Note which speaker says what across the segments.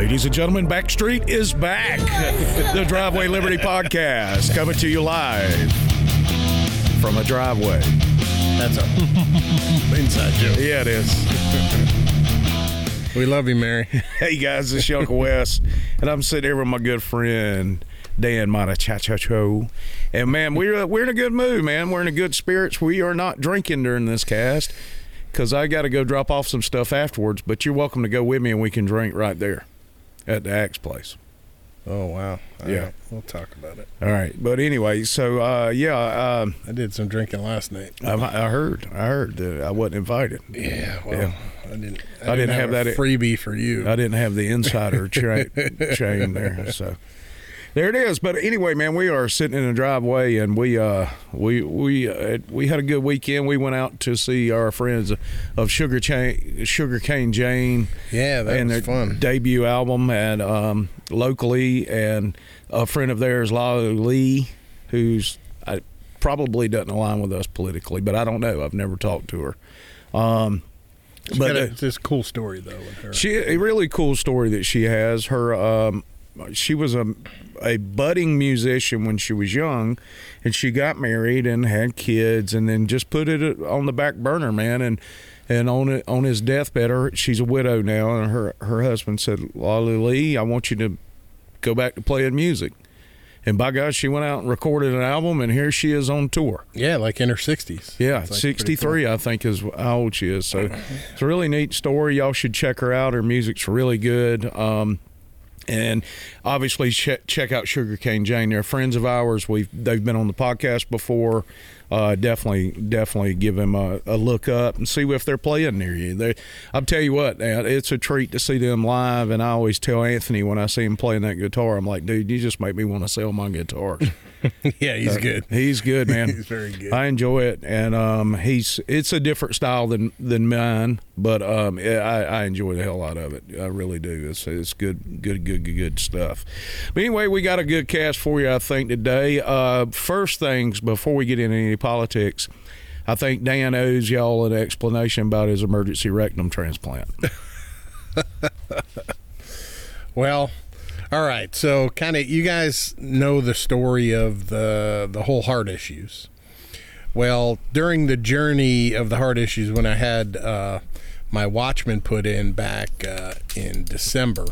Speaker 1: Ladies and gentlemen, Backstreet is back. The Driveway Liberty Podcast coming to you live from a driveway.
Speaker 2: That's a inside joke.
Speaker 1: Yeah, it is.
Speaker 2: We love you, Mary.
Speaker 1: Hey, guys, it's Uncle Wes, and I'm sitting here with my good friend, Dan Matachacho. And, man, we're in a good mood, man. We're in a good spirits. We are not drinking during this cast because I got to go drop off some stuff afterwards, but you're welcome to go with me, and we can drink right there at the Axe place.
Speaker 2: Oh, wow.
Speaker 1: Yeah.
Speaker 2: We'll talk about it.
Speaker 1: All right. But anyway, so,
Speaker 2: I did some drinking last night.
Speaker 1: I heard that I wasn't invited.
Speaker 2: Yeah, well,
Speaker 1: Yeah.
Speaker 2: I didn't
Speaker 1: have that
Speaker 2: freebie for you.
Speaker 1: I didn't have the insider chain there. So there it is. But anyway, man, we are sitting in a driveway, and we had a good weekend. We went out to see our friends of Sugarcane Jane.
Speaker 2: Yeah, that
Speaker 1: and
Speaker 2: was
Speaker 1: their
Speaker 2: fun.
Speaker 1: debut album, and locally, and a friend of theirs, Lala Lee, who's probably doesn't align with us politically, but I don't know. I've never talked to her.
Speaker 2: But it's this cool story though with her.
Speaker 1: A really cool story that she has. Her she was a budding musician when she was young, and she got married and had kids, and then just put it on the back burner, man. And on his deathbed, she's a widow now, and her husband said, "Lala Lee, I want you to go back to playing music." And by God, she went out and recorded an album, and here she is on tour.
Speaker 2: Yeah, like in her 60s.
Speaker 1: Yeah,
Speaker 2: It's like
Speaker 1: 63,
Speaker 2: cool.
Speaker 1: I think, is how old she is. So it's a really neat story. Y'all should check her out. Her music's really good. And obviously, check out Sugarcane Jane. They're friends of ours. They've been on the podcast before. Definitely give them a look up and see if they're playing near you. I'll tell you what, it's a treat to see them live. And I always tell Anthony when I see him playing that guitar, I'm like, dude, you just make me want to sell my guitars.
Speaker 2: Yeah, he's good.
Speaker 1: He's good, man.
Speaker 2: He's very good.
Speaker 1: I enjoy it, and it's a different style than mine, but I enjoy the hell out of it. I really do. It's good stuff. But anyway, we got a good cast for you, I think, today. First things before we get into any politics, I think Dan owes y'all an explanation about his emergency rectum transplant.
Speaker 2: Well, all right. So kind of you guys know the story of the whole heart issues. Well, during the journey of the heart issues, when I had my Watchman put in back in December,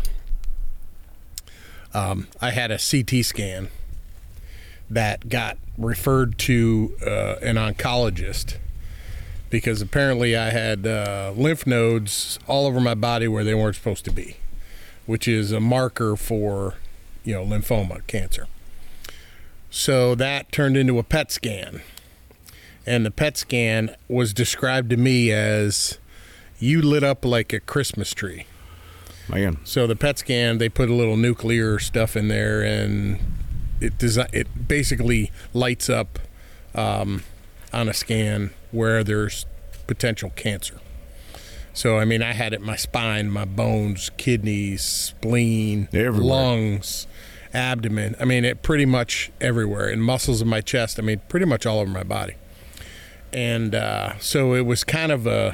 Speaker 2: I had a CT scan that got referred to an oncologist because apparently I had lymph nodes all over my body where they weren't supposed to be, which is a marker for, lymphoma, cancer. So that turned into a PET scan. And the PET scan was described to me as you lit up like a Christmas tree.
Speaker 1: Man.
Speaker 2: So the PET scan, they put a little nuclear stuff in there, and it basically lights up on a scan where there's potential cancer. So, I mean, I had it in my spine, my bones, kidneys, spleen,
Speaker 1: everywhere.
Speaker 2: Lungs, abdomen. I mean, it pretty much everywhere. And muscles in my chest. I mean, pretty much all over my body. And so it was kind of a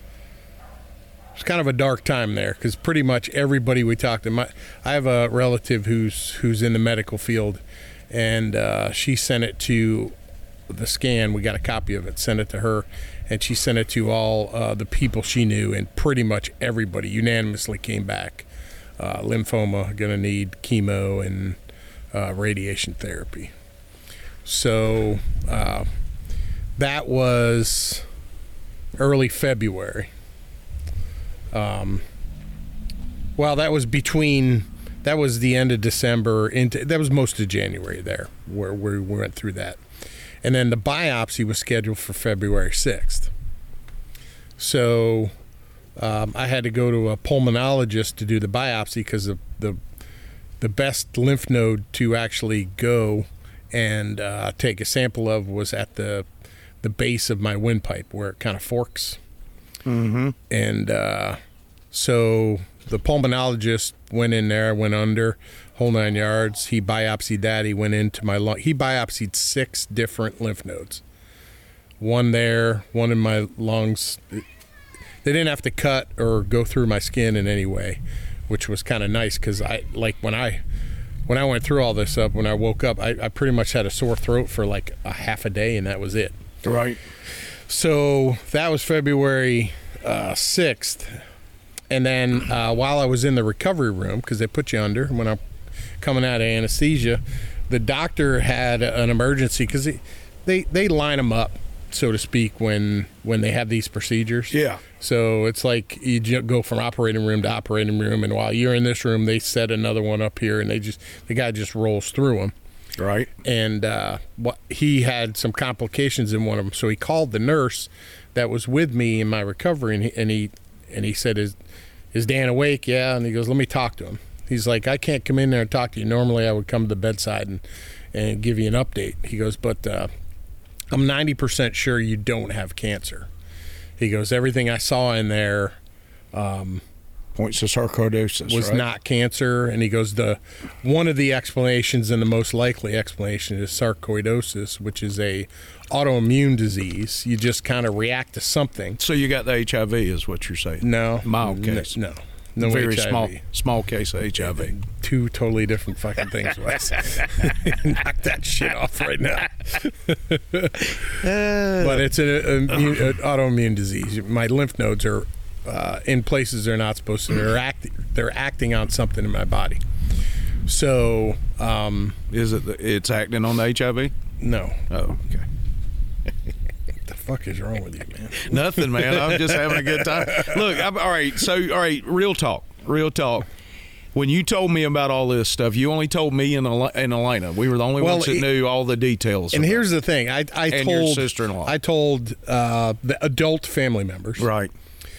Speaker 2: dark time there because pretty much everybody we talked to. I have a relative who's in the medical field, and she sent it to the scan. We got a copy of it, sent it to her, and she sent it to all the people she knew, and pretty much everybody unanimously came back. Lymphoma, gonna need chemo and radiation therapy. So that was early February. Well, that was the end of December that was most of January there where we went through that. And then the biopsy was scheduled for February 6th. So I had to go to a pulmonologist to do the biopsy because the best lymph node to actually go and take a sample of was at the base of my windpipe where it kind of forks.
Speaker 1: Mm-hmm.
Speaker 2: And so the pulmonologist went in there, went under, whole 9 yards. He biopsied that. He went into my lung. He biopsied 6 different lymph nodes. One there, one in my lungs. They didn't have to cut or go through my skin in any way. which was kind of nice because I like when I went through all this up, when I woke up, I pretty much had a sore throat for like a half a day, and that was it.
Speaker 1: Right.
Speaker 2: So that was February 6th. And then while I was in the recovery room, because they put you under when I'm coming out of anesthesia, the doctor had an emergency because they line them up, so to speak, when they have these procedures.
Speaker 1: Yeah.
Speaker 2: So it's like you go from operating room to operating room, and while you're in this room, they set another one up here, and the guy just rolls through them.
Speaker 1: Right.
Speaker 2: And he had some complications in one of them, so he called the nurse that was with me in my recovery, and he said, "Is Dan awake?" Yeah. And he goes, "Let me talk to him." He's like, "I can't come in there and talk to you. Normally, I would come to the bedside and give you an update." He goes, "But I'm 90% sure you don't have cancer." He goes, "Everything I saw in there
Speaker 1: Points to sarcoidosis.
Speaker 2: was
Speaker 1: right?
Speaker 2: not cancer." And he goes, one of the explanations, and the most likely explanation, is sarcoidosis, which is a autoimmune disease. You just kind of react to something.
Speaker 1: So you got the HIV, is what you're saying?
Speaker 2: No.
Speaker 1: Mild case.
Speaker 2: No
Speaker 1: Very
Speaker 2: HIV.
Speaker 1: small case of HIV.
Speaker 2: Two totally different fucking things, Wes. Knock that shit off right now. But it's an autoimmune disease. My lymph nodes are in places they're not supposed to. They're acting on something in my body. So,
Speaker 1: Is it? It's acting on the HIV?
Speaker 2: no.
Speaker 1: Oh, okay.
Speaker 2: What the fuck is wrong with you, man?
Speaker 1: Nothing, man. I'm just having a good time. Look, all right. Real talk. When you told me about all this stuff, you only told me and Elena. We were the only ones that knew all the details.
Speaker 2: And here's the thing: I
Speaker 1: and
Speaker 2: told
Speaker 1: your sister-in-law.
Speaker 2: I told the adult family members.
Speaker 1: Right.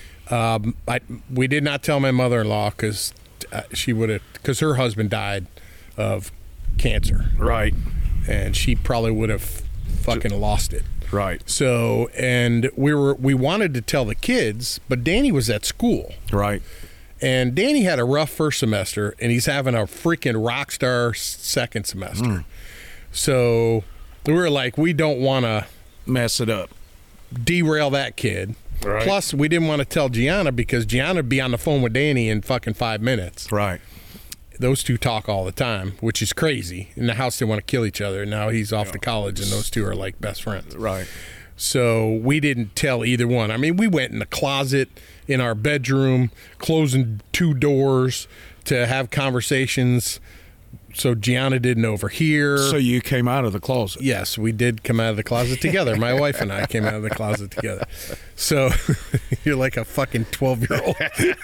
Speaker 2: We did not tell my mother-in-law because she would have, because her husband died of cancer,
Speaker 1: Right.
Speaker 2: and she probably would have fucking lost it.
Speaker 1: Right.
Speaker 2: So, and we wanted to tell the kids, but Danny was at school,
Speaker 1: Right.
Speaker 2: and Danny had a rough first semester, and he's having a freaking rock star second semester. So we were like, we don't want to
Speaker 1: Mess it up.
Speaker 2: derail that kid.
Speaker 1: Right.
Speaker 2: Plus, we didn't want to tell Gianna because Gianna would be on the phone with Danny in fucking 5 minutes.
Speaker 1: Right.
Speaker 2: Those two talk all the time, which is crazy. In the house, they want to kill each other. Now he's off to college, and those two are like best friends.
Speaker 1: Right.
Speaker 2: So we didn't tell either one. I mean, we went in the closet in our bedroom, closing 2 doors to have conversations so Gianna didn't overhear.
Speaker 1: So you came out of the closet.
Speaker 2: Yes, we did come out of the closet together. My wife and I came out of the closet together. So you're like a fucking 12-year-old.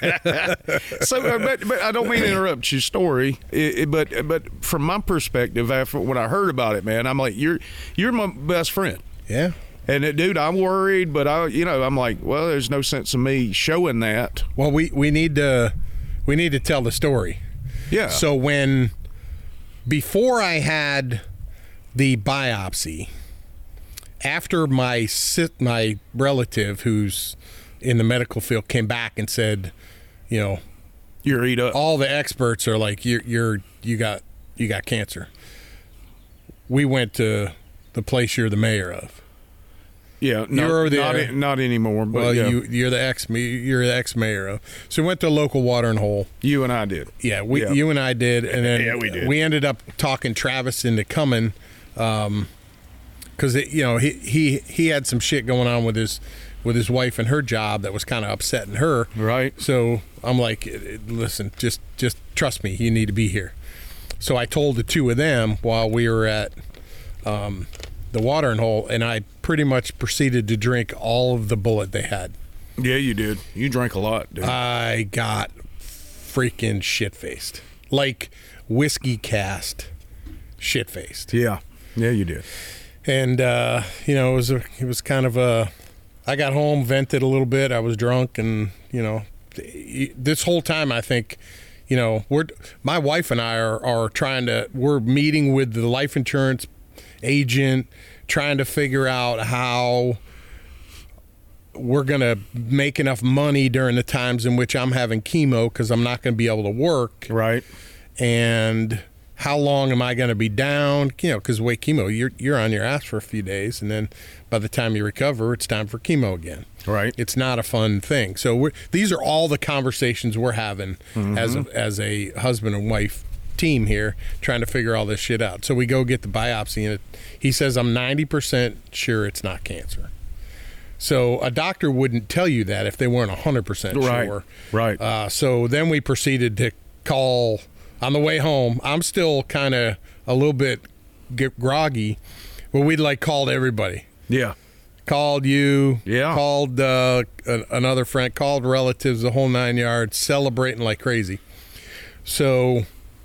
Speaker 1: So, but I don't mean to interrupt your story, but from my perspective, after when I heard about it, man, I'm like, you're my best friend.
Speaker 2: Yeah.
Speaker 1: And dude, I'm worried, but I'm like, well, there's no sense of me showing that.
Speaker 2: Well, we need to tell the story.
Speaker 1: Yeah.
Speaker 2: So before I had the biopsy, after my relative who's in the medical field came back and said,
Speaker 1: you're eat up.
Speaker 2: all the experts are like, you got cancer. We went to the place you're the mayor of.
Speaker 1: Yeah, not anymore. But
Speaker 2: Well,
Speaker 1: yeah.
Speaker 2: you're the ex-mayor of. So we went to a local watering hole.
Speaker 1: You and I did.
Speaker 2: Yeah, you and I did, and then
Speaker 1: Yeah, we did.
Speaker 2: we ended up talking Travis into coming, because he had some shit going on with his wife and her job that was kind of upsetting her.
Speaker 1: Right.
Speaker 2: So I'm like, listen, just trust me, you need to be here. So I told the two of them while we were at the watering hole, and I pretty much proceeded to drink all of the bullet they had.
Speaker 1: Yeah, you did. You drank a lot, dude.
Speaker 2: I got freaking shit-faced. Like whiskey cast shit-faced.
Speaker 1: Yeah, you did.
Speaker 2: And, it was kind of I got home, vented a little bit. I was drunk, and, this whole time I think, my wife and I are we're meeting with the life insurance agent, trying to figure out how we're going to make enough money during the times in which I'm having chemo because I'm not going to be able to work.
Speaker 1: Right.
Speaker 2: And how long am I going to be down? You know, because with chemo, you're on your ass for a few days, and then by the time you recover, it's time for chemo again.
Speaker 1: Right.
Speaker 2: It's not a fun thing. So these are all the conversations we're having as a husband and wife team here, trying to figure all this shit out. So we go get the biopsy, and he says, I'm 90% sure it's not cancer. So a doctor wouldn't tell you that if they weren't 100% sure.
Speaker 1: Right.
Speaker 2: So then we proceeded to call on the way home. I'm still kind of a little bit groggy, but we'd like called everybody.
Speaker 1: Yeah.
Speaker 2: Called you.
Speaker 1: Yeah.
Speaker 2: Called another friend. Called relatives. The whole 9 yards. Celebrating like crazy. So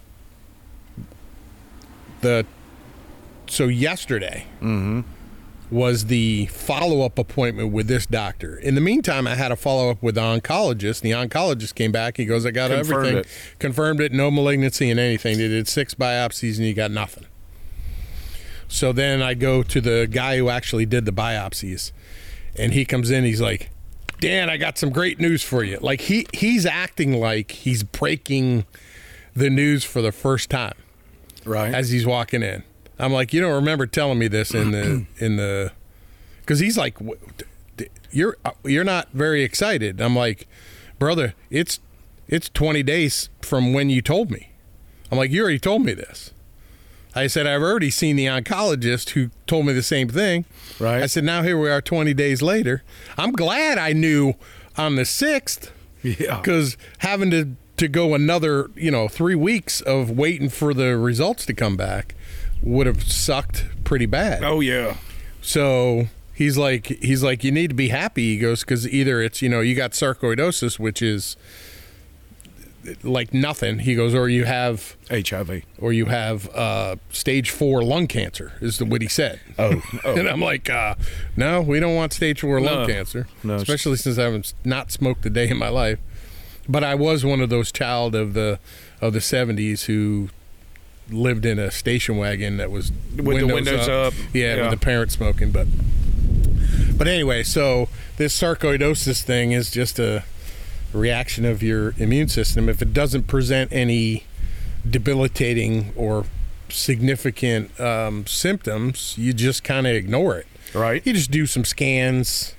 Speaker 2: yesterday was the follow-up appointment with this doctor. In the meantime, I had a follow-up with the oncologist. The oncologist came back. He goes, I got everything. Confirmed it. No malignancy in anything. They did 6 biopsies, and you got nothing. So then I go to the guy who actually did the biopsies, and he comes in. He's like, Dan, I got some great news for you. Like he's acting like he's breaking the news for the first time.
Speaker 1: Right.
Speaker 2: As he's walking in. I'm like, you don't remember telling me this in the because he's like, you're not very excited. I'm like, brother, it's 20 days from when you told me. I'm like, you already told me this. I said, I've already seen the oncologist who told me the same thing.
Speaker 1: Right.
Speaker 2: I said, now here we are 20 days later. I'm glad I knew on the 6th.
Speaker 1: Yeah.
Speaker 2: Because having to go another, 3 weeks of waiting for the results to come back would have sucked pretty bad.
Speaker 1: Oh, yeah.
Speaker 2: So he's like, you need to be happy. He goes, because either it's, you got sarcoidosis, which is like nothing. He goes, or you have
Speaker 1: HIV,
Speaker 2: or you have stage 4 lung cancer is what he said.
Speaker 1: Oh.
Speaker 2: And I'm like, no, we don't want stage 4 lung cancer,
Speaker 1: No.
Speaker 2: especially since I haven't not smoked a day in my life. But I was one of those child of the 70s who lived in a station wagon that was
Speaker 1: with the windows up.
Speaker 2: Yeah, with the parents smoking. But anyway, so this sarcoidosis thing is just a reaction of your immune system. If it doesn't present any debilitating or significant symptoms, you just kind of ignore it.
Speaker 1: Right.
Speaker 2: You just do some scans,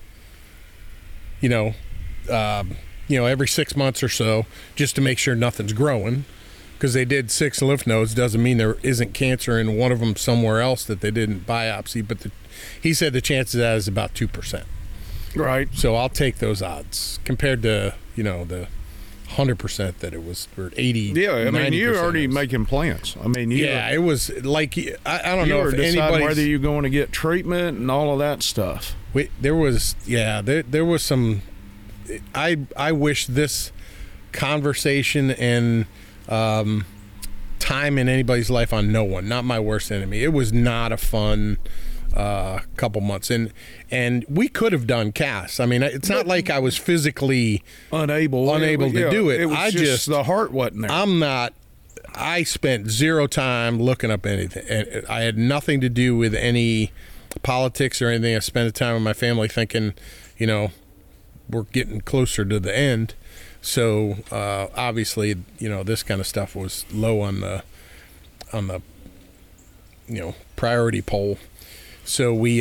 Speaker 2: every 6 months or so, just to make sure nothing's growing. Because they did 6 lymph nodes doesn't mean there isn't cancer in one of them somewhere else that they didn't biopsy. But he said the chances of that is about 2%.
Speaker 1: Right.
Speaker 2: So I'll take those odds compared to, the 100% that it was, or 80.
Speaker 1: Yeah, I mean, you're already making plans. I mean,
Speaker 2: it was like, I don't know if
Speaker 1: anybody's whether you're going to get treatment and all of that stuff.
Speaker 2: There was some. I wish this conversation and time in anybody's life on no one, not my worst enemy. It was not a fun couple months, and we could have done casts. I mean, it's not like I was physically unable to do it.
Speaker 1: It was
Speaker 2: I
Speaker 1: just the heart wasn't there.
Speaker 2: I spent zero time looking up anything, and I had nothing to do with any politics or anything. I spent the time with my family thinking, we're getting closer to the end. So obviously, this kind of stuff was low on the priority poll. So we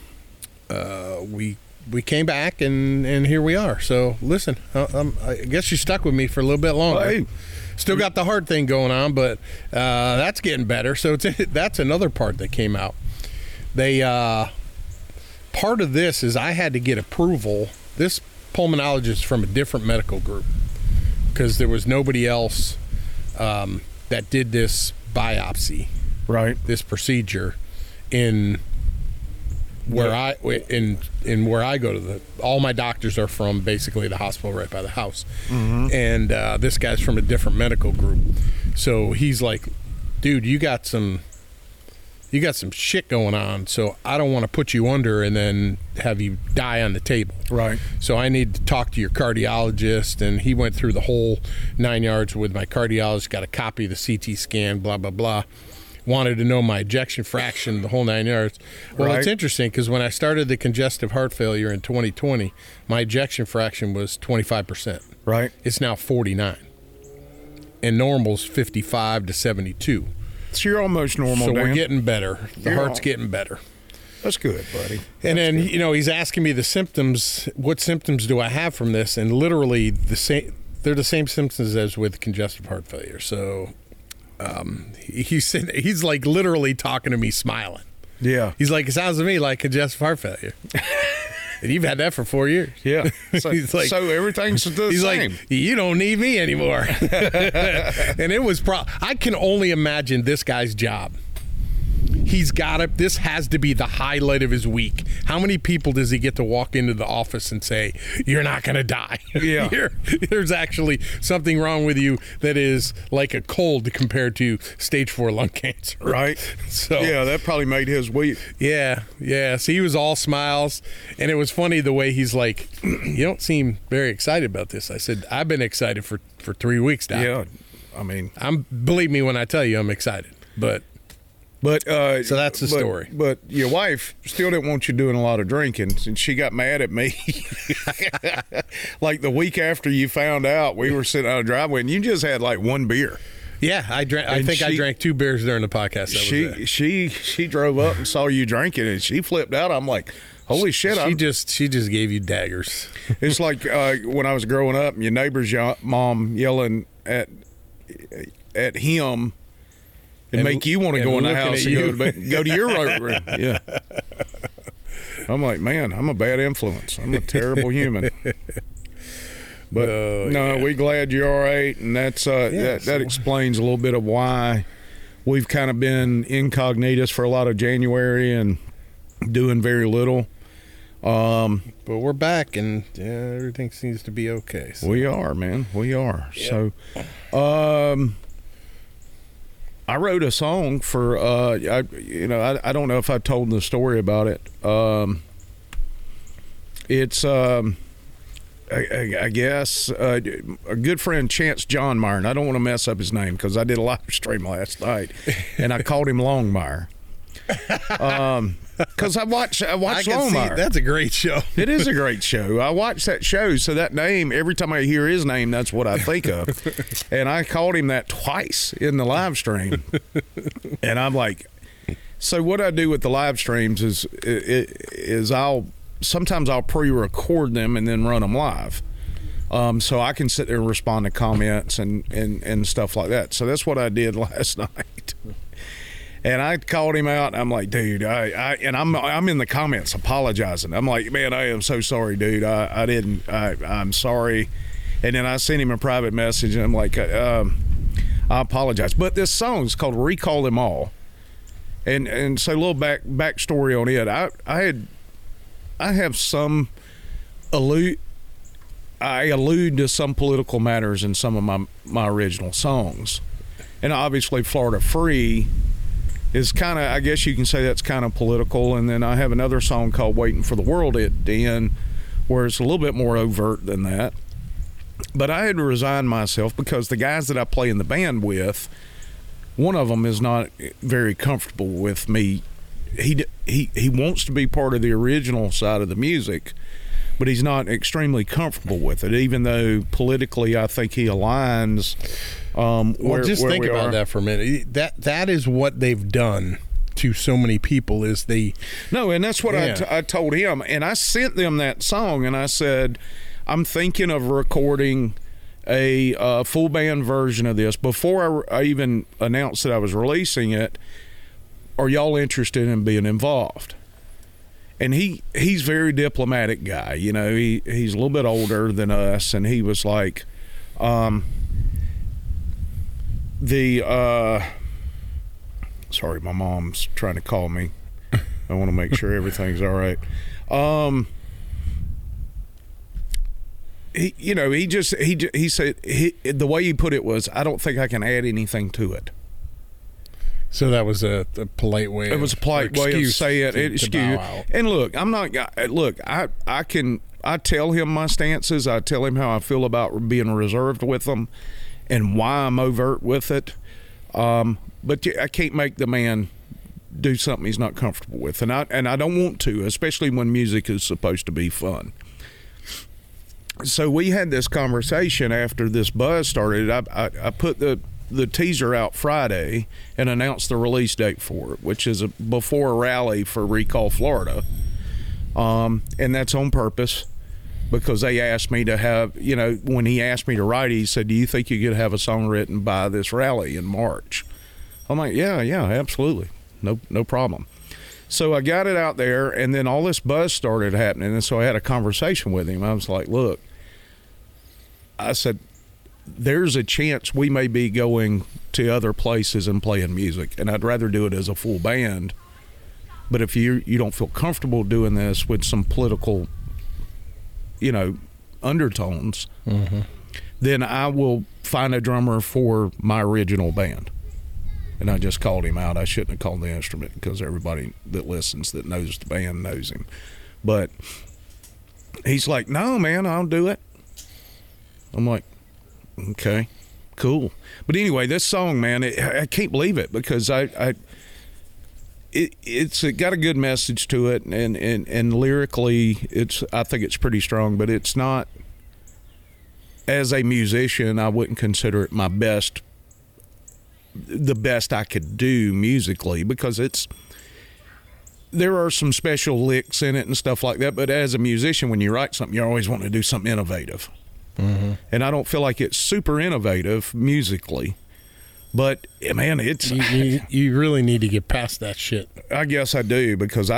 Speaker 2: came back and here we are. So listen, I guess you stuck with me for a little bit longer.
Speaker 1: Well, hey.
Speaker 2: Still got the heart thing going on, but that's getting better. So that's another part that came out. They part of this is I had to get approval. This pulmonologist from a different medical group, because there was nobody else that did this biopsy,
Speaker 1: right?
Speaker 2: This procedure in where I go to all my doctors are from basically the hospital right by the house, and this guy's from a different medical group, so he's like, dude, you got some shit going on, so I don't want to put you under and then have you die on the table.
Speaker 1: Right.
Speaker 2: So I need to talk to your cardiologist, and he went through the whole 9 yards with my cardiologist, got a copy of the CT scan, blah, blah, blah. Wanted to know my ejection fraction, the whole 9 yards. Well, It's interesting because when I started the congestive heart failure in 2020, my ejection fraction was 25%.
Speaker 1: Right.
Speaker 2: It's now 49. And normal's 55 to 72.
Speaker 1: So you're almost normal,
Speaker 2: So
Speaker 1: Dan.
Speaker 2: we're getting better. The
Speaker 1: You're
Speaker 2: heart's
Speaker 1: all-
Speaker 2: getting better.
Speaker 1: That's good, buddy.
Speaker 2: And then, he's asking me the symptoms. What symptoms do I have from this? And literally they're the same symptoms as with congestive heart failure. So he's like literally talking to me smiling.
Speaker 1: Yeah.
Speaker 2: He's like, it sounds to me like congestive heart failure. And you've had that for 4 years.
Speaker 1: Yeah. So,
Speaker 2: He's like-
Speaker 1: so everything's the
Speaker 2: He's
Speaker 1: same.
Speaker 2: like, you don't need me anymore. And it was I can only imagine this guy's job. He's got it. This has to be the highlight of his week. How many people does he get to walk into the office and say, "You're not going to die"?
Speaker 1: Yeah.
Speaker 2: There's actually something wrong with you that is like a cold compared to stage 4 lung cancer.
Speaker 1: Right.
Speaker 2: So
Speaker 1: Yeah, that probably made his week.
Speaker 2: yeah. So he was all smiles, and it was funny the way he's like, "You don't seem very excited about this." I said, "I've been excited for 3 weeks now.
Speaker 1: Yeah. I mean,
Speaker 2: Believe me when I tell you I'm excited." But
Speaker 1: so
Speaker 2: that's the story.
Speaker 1: But your wife still didn't want you doing a lot of drinking, and she got mad at me. Like the week after you found out, we were sitting on a driveway, and you just had like one beer.
Speaker 2: yeah, I drank. I
Speaker 1: And
Speaker 2: think I
Speaker 1: she-
Speaker 2: drank 2 beers during the podcast. That was it.
Speaker 1: She drove up and saw you drinking, and she flipped out. I'm like, holy shit!
Speaker 2: She just gave you daggers.
Speaker 1: It's like when I was growing up, your neighbor's mom yelling at him. And make you want to
Speaker 2: and
Speaker 1: go in the
Speaker 2: looking
Speaker 1: house
Speaker 2: at
Speaker 1: and go to your room. Yeah. I'm like, man, I'm a bad influence. I'm a terrible human. But no, we're glad you're all right, and that's that explains a little bit of why we've kind of been incognitus for a lot of January and doing very little.
Speaker 2: But we're back, and everything seems to be okay. So.
Speaker 1: We are, man. We are.
Speaker 2: Yeah.
Speaker 1: So, I wrote a song for I don't know if I told the story about it. It's I guess a good friend, Chance Johnmeyer, and I don't want to mess up his name because I did a live stream last night, and I called him Longmire. Because I watch Longmire.
Speaker 2: That's a great show.
Speaker 1: It is a great show. I watch that show, so that name, every time I hear his name, that's what I think of. And I called him that twice in the live stream. And I'm like, so what I do with the live streams is sometimes I'll pre-record them and then run them live. So I can sit there and respond to comments and stuff like that. So that's what I did last night. And I called him out, and I'm like, dude, I'm in the comments apologizing. I'm like, man, I am so sorry, dude. I'm sorry. And then I sent him a private message, and I'm like, I apologize. But this song is called Recall Them All. And so a little backstory on it. I have some allude to some political matters in some of my original songs. And obviously Florida Free is kind of, I guess you can say that's kind of political. And then I have another song called Waiting for the World to End, where it's a little bit more overt than that. But I had to resign myself because the guys that I play in the band with, one of them is not very comfortable with me. He wants to be part of the original side of the music, but he's not extremely comfortable with it, even though politically I think he aligns.
Speaker 2: Just think about that for a minute. That is what they've done to so many people is they...
Speaker 1: No, and that's what I told him. And I sent them that song, and I said, I'm thinking of recording a full band version of this. Before I even announced that I was releasing it, are y'all interested in being involved? And he's a very diplomatic guy. You know, he's a little bit older than us, and he was like, sorry, my mom's trying to call me. I want to make sure everything's all right. He said the way he put it was, I don't think I can add anything to it.
Speaker 2: So that was a polite way.
Speaker 1: It was a polite way of saying it. Excuse. And look, I'm not. Look, I tell him my stances. I tell him how I feel about being reserved with them, and why I'm overt with it. But I can't make the man do something he's not comfortable with, and I don't want to, especially when music is supposed to be fun. So we had this conversation after this buzz started. I put the the teaser out Friday and announced the release date for it, which is before a rally for Recall Florida. And that's on purpose because they asked me to have, when he asked me to write, he said, do you think you could have a song written by this rally in March? I'm like, yeah, absolutely. No problem. So I got it out there, and then all this buzz started happening. And so I had a conversation with him. I was like, look, I said, there's a chance we may be going to other places and playing music, and I'd rather do it as a full band. But if you don't feel comfortable doing this with some political, undertones, then I will find a drummer for my original band. And I just called him out. I shouldn't have called the instrument because everybody that listens that knows the band knows him. But he's like, no, man, I'll do it. I'm like, okay, cool. But anyway, this song, man, I can't believe it because it's got a good message to it, and lyrically, I think it's pretty strong. But it's not, as a musician, I wouldn't consider it the best I could do musically because there are some special licks in it and stuff like that. But as a musician, when you write something, you always want to do something innovative. And I don't feel like it's super innovative musically, but man, it's
Speaker 2: you really need to get past that shit.
Speaker 1: I guess I do because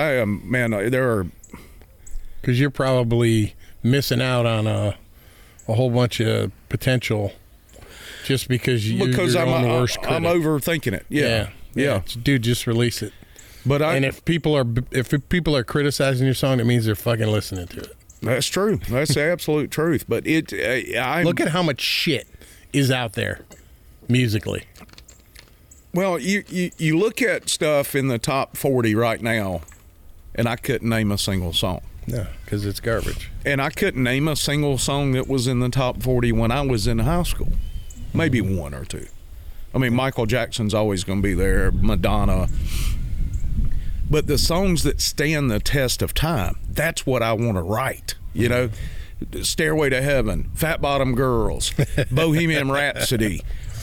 Speaker 2: because you're probably missing out on a whole bunch of potential just because you're the worst critic.
Speaker 1: I'm overthinking it. Yeah.
Speaker 2: Dude, just release it.
Speaker 1: But
Speaker 2: if people are criticizing your song, it means they're fucking listening to it.
Speaker 1: That's true. That's the absolute truth. But
Speaker 2: look at how much shit is out there musically.
Speaker 1: Well, you look at stuff in the top 40 right now, and I couldn't name a single song.
Speaker 2: No, because it's garbage.
Speaker 1: And I couldn't name a single song that was in the top 40 when I was in high school. Maybe one or two. I mean, Michael Jackson's always going to be there, Madonna. But the songs that stand the test of time, that's what I want to write. Stairway to Heaven, Fat Bottom Girls, Bohemian Rhapsody,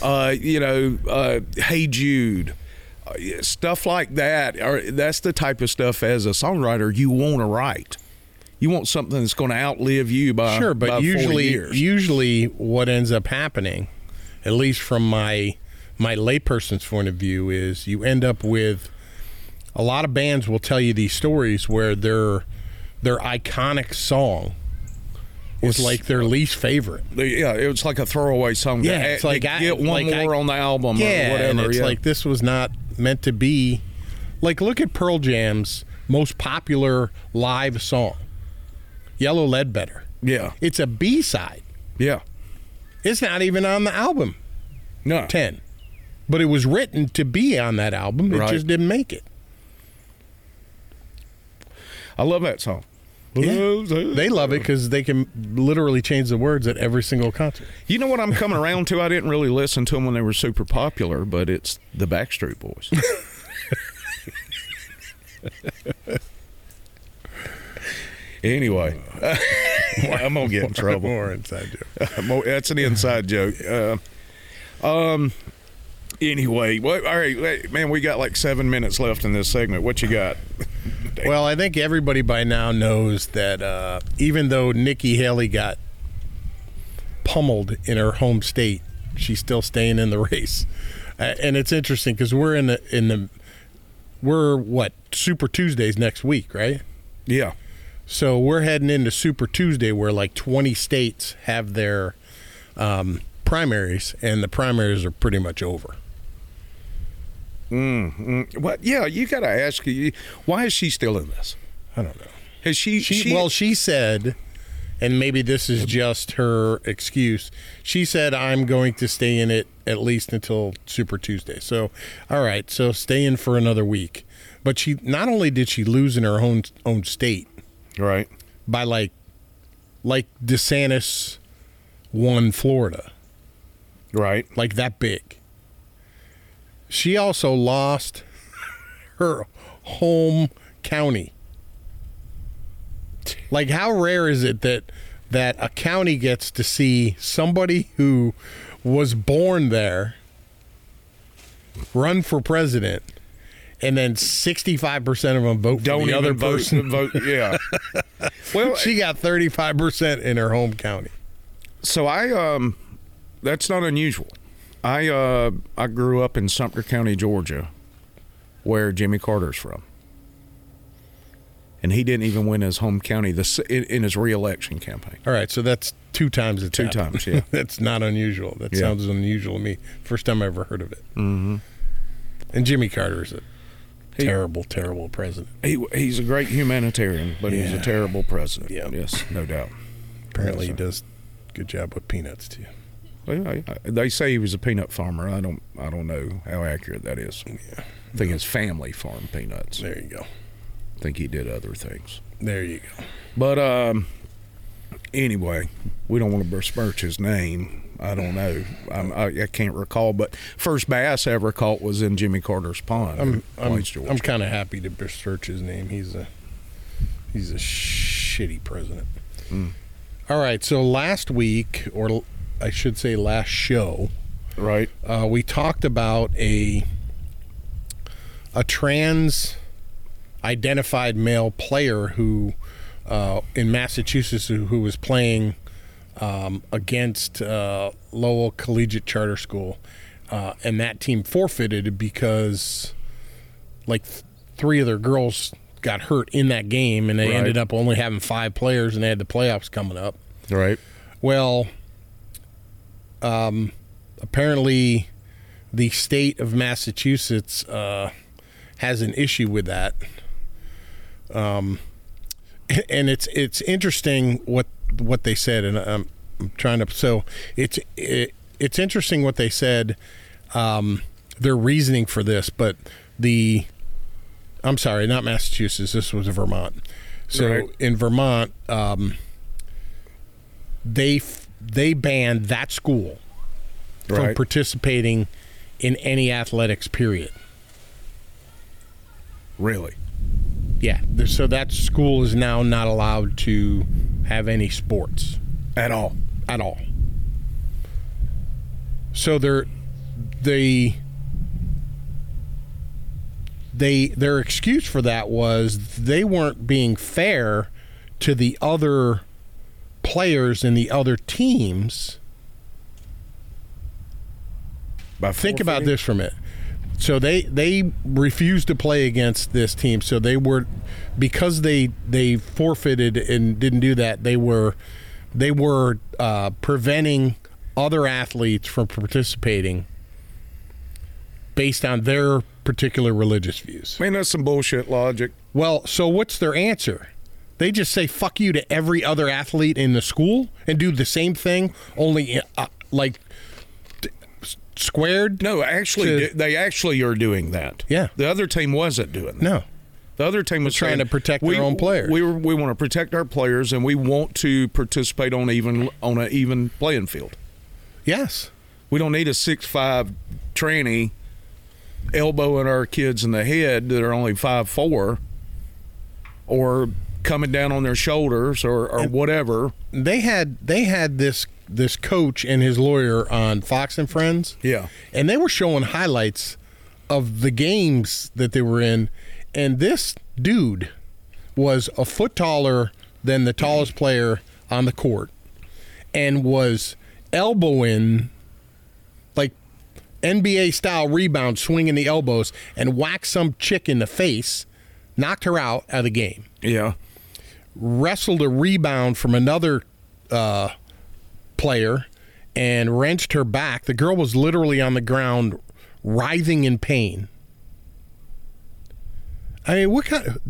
Speaker 1: Hey Jude, stuff like that. That's the type of stuff as a songwriter you want to write. You want something that's going to outlive you by
Speaker 2: sure, but
Speaker 1: by 40 years.
Speaker 2: Usually what ends up happening, at least from my layperson's point of view, is you end up with a lot of bands will tell you these stories where their iconic song was like their least favorite.
Speaker 1: Yeah, it was like a throwaway song.
Speaker 2: Yeah, it's like
Speaker 1: get one more on the album or whatever.
Speaker 2: And it's like this was not meant to be. Like, look at Pearl Jam's most popular live song, Yellow Ledbetter.
Speaker 1: Yeah.
Speaker 2: It's a B-side.
Speaker 1: Yeah.
Speaker 2: It's not even on the album.
Speaker 1: No.
Speaker 2: 10. But it was written to be on that album. It just didn't make it.
Speaker 1: I love that song.
Speaker 2: Yeah. They love it because they can literally change the words at every single concert.
Speaker 1: You know what I'm coming around to? I didn't really listen to them when they were super popular, but it's the Backstreet Boys. Anyway, I'm going to get in trouble.
Speaker 2: More inside joke.
Speaker 1: That's an inside joke. Anyway, all right, man, we got like 7 minutes left in this segment. What you got?
Speaker 2: Well, I think everybody by now knows that even though Nikki Haley got pummeled in her home state, she's still staying in the race. And it's interesting because we're Super Tuesdays next week, right?
Speaker 1: Yeah.
Speaker 2: So we're heading into Super Tuesday where like 20 states have their primaries, and the primaries are pretty much over.
Speaker 1: Well, yeah, you got to ask, why is she still in this?
Speaker 2: I don't know.
Speaker 1: Has she
Speaker 2: said, and maybe this is just her excuse, she said, I'm going to stay in it at least until Super Tuesday. So, all right, so stay in for another week. But she not only did she lose in her own state,
Speaker 1: right,
Speaker 2: by like DeSantis won Florida,
Speaker 1: right,
Speaker 2: like that big. She also lost her home county. Like, how rare is it that a county gets to see somebody who was born there run for president, and then 65% of them vote for
Speaker 1: Don't
Speaker 2: the
Speaker 1: even
Speaker 2: other
Speaker 1: vote,
Speaker 2: person.
Speaker 1: yeah. Well,
Speaker 2: She got 35% in her home county.
Speaker 1: so that's not unusual. I grew up in Sumter County, Georgia, where Jimmy Carter's from. And he didn't even win his home county in his re-election campaign.
Speaker 2: All right, so that's 2 times it's
Speaker 1: Two
Speaker 2: happened.
Speaker 1: times, yeah.
Speaker 2: That's not unusual. That
Speaker 1: Yeah.
Speaker 2: sounds unusual to me. First time I ever heard of it. Mm-hmm. And Jimmy Carter is a terrible, terrible president.
Speaker 1: He's a great humanitarian, but he's a
Speaker 2: Yeah.
Speaker 1: terrible president.
Speaker 2: Yeah.
Speaker 1: Yes, no doubt.
Speaker 2: Apparently,
Speaker 1: Yes,
Speaker 2: he does a good job with peanuts too.
Speaker 1: Well, they say he was a peanut farmer. I don't know how accurate that is.
Speaker 2: Yeah.
Speaker 1: I think his family farmed peanuts.
Speaker 2: There you go.
Speaker 1: I think he did other things.
Speaker 2: There you go.
Speaker 1: But anyway, we don't want to besmirch his name. I don't know. I can't recall. But first bass I ever caught was in Jimmy Carter's pond. in Plains, Georgia.
Speaker 2: I'm kind of happy to search his name. He's a shitty president. All right. So last week, or I should say last show,
Speaker 1: right.
Speaker 2: we talked about a trans identified male player who in Massachusetts who was playing against Lowell Collegiate Charter School, and that team forfeited because like 3 of their girls got hurt in that game, and they
Speaker 1: Right.
Speaker 2: ended up only having 5 players, and they had the playoffs coming up.
Speaker 1: Right.
Speaker 2: Well, apparently the state of Massachusetts has an issue with that. And it's interesting what they said, and I'm trying to. So it's interesting what they said. Their reasoning for this, but I'm sorry, not Massachusetts. This was Vermont. So
Speaker 1: Right.
Speaker 2: in Vermont, they banned that school from
Speaker 1: Right.
Speaker 2: participating in any athletics. Period.
Speaker 1: Really.
Speaker 2: Yeah, so that school is now not allowed to have any sports
Speaker 1: At all.
Speaker 2: at all. So their excuse for that was they weren't being fair to the other players in the other teams.
Speaker 1: By
Speaker 2: Think about
Speaker 1: forfeiting?
Speaker 2: this for a minute. So they refused to play against this team. So they were, because they forfeited and didn't do that. They were preventing other athletes from participating based on their particular religious views.
Speaker 1: I mean, that's some bullshit logic.
Speaker 2: Well, so what's their answer? They just say fuck you to every other athlete in the school and do the same thing, only squared.
Speaker 1: No, actually,
Speaker 2: To-
Speaker 1: they actually are doing that.
Speaker 2: Yeah.
Speaker 1: The other team wasn't doing that.
Speaker 2: No.
Speaker 1: The other team was
Speaker 2: trying
Speaker 1: saying,
Speaker 2: to protect their own players.
Speaker 1: We want to protect our players, and we want to participate on an even playing field.
Speaker 2: Yes.
Speaker 1: We don't need a 6'5" tranny elbowing our kids in the head that are only 5'4", or coming down on their shoulders or whatever.
Speaker 2: They had this coach and his lawyer on Fox and Friends.
Speaker 1: Yeah.
Speaker 2: And they were showing highlights of the games that they were in, and this dude was a foot taller than the tallest player on the court and was elbowing, like NBA style rebound, swinging the elbows, and whacked some chick in the face, knocked her out of the game.
Speaker 1: Yeah.
Speaker 2: Wrestled a rebound from another player and wrenched her back. The girl was literally on the ground writhing in pain. I mean, what kind of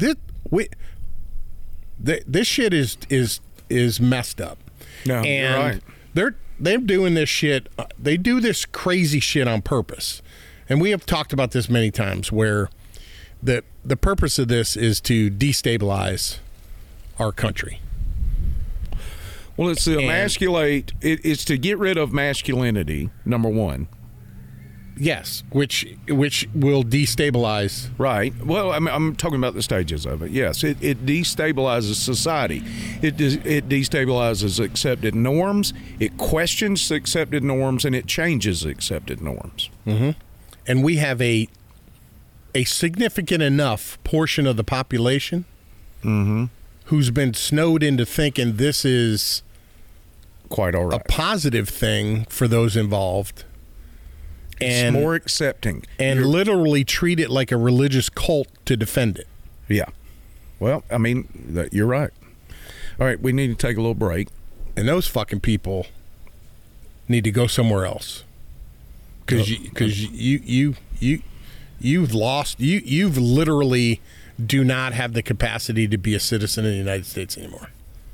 Speaker 2: this shit is messed up.
Speaker 1: No,
Speaker 2: and
Speaker 1: you're right.
Speaker 2: they're doing this shit. They do this crazy shit on purpose, and we have talked about this many times. Where the purpose of this is to destabilize our country.
Speaker 1: Well, it's to emasculate. It's to get rid of masculinity. Number one.
Speaker 2: Yes, which will destabilize.
Speaker 1: Right. Well, I'm talking about the stages of it. Yes, it destabilizes society. It destabilizes accepted norms. It questions accepted norms, and it changes accepted norms.
Speaker 2: Mm-hmm. and we have a significant enough portion of the population who's been snowed into thinking this is
Speaker 1: quite all right,
Speaker 2: a positive thing for those involved. And
Speaker 1: it's more accepting.
Speaker 2: And literally treat it like a religious cult to defend it.
Speaker 1: Yeah. Well, I mean, you're right. All right, we need to take a little break.
Speaker 2: And those fucking people need to go somewhere else. Because you've lost, you've literally do not have the capacity to be a citizen of the United States anymore.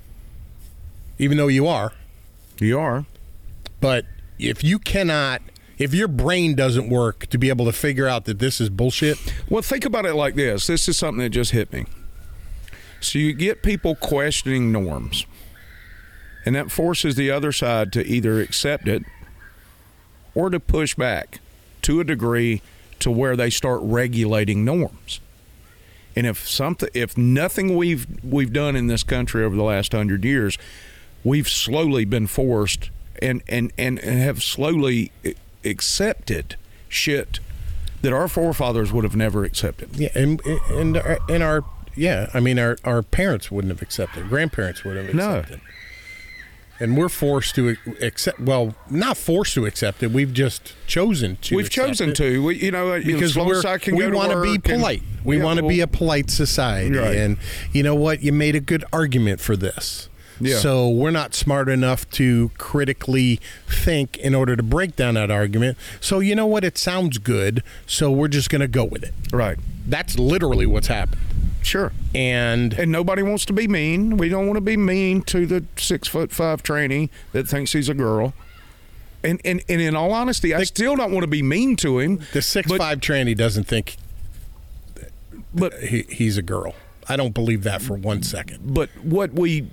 Speaker 2: Even though you are.
Speaker 1: You are.
Speaker 2: But if you cannot, if your brain doesn't work to be able to figure out that this is bullshit.
Speaker 1: Well, think about it like this. This is something that just hit me. So you get people questioning norms, and that forces the other side to either accept it or to push back to a degree to where they start regulating norms. And if nothing we've done in this country over the last 100 years, we've slowly been forced and have slowly accepted shit that our forefathers would have never accepted.
Speaker 2: Yeah, and our I mean our parents wouldn't have accepted, grandparents wouldn't have accepted. No. And we're forced to accept. Well, not forced to accept it. We've just chosen to.
Speaker 1: We've chosen to.
Speaker 2: Because we want to be polite. We want to be a polite society.
Speaker 1: Right.
Speaker 2: And you know what? You made a good argument for this. Yeah. So we're not smart enough to critically think in order to break down that argument. So you know what? It sounds good. So we're just going to go with it.
Speaker 1: Right.
Speaker 2: That's literally what's happened.
Speaker 1: Sure.
Speaker 2: And
Speaker 1: nobody wants to be mean. We don't want to be mean to the 6'5" trainee that thinks he's a girl. And in all honesty, I still don't want to be mean to him.
Speaker 2: The 6'5" trainee doesn't think but he's a girl. I don't believe that for 1 second.
Speaker 1: But what we've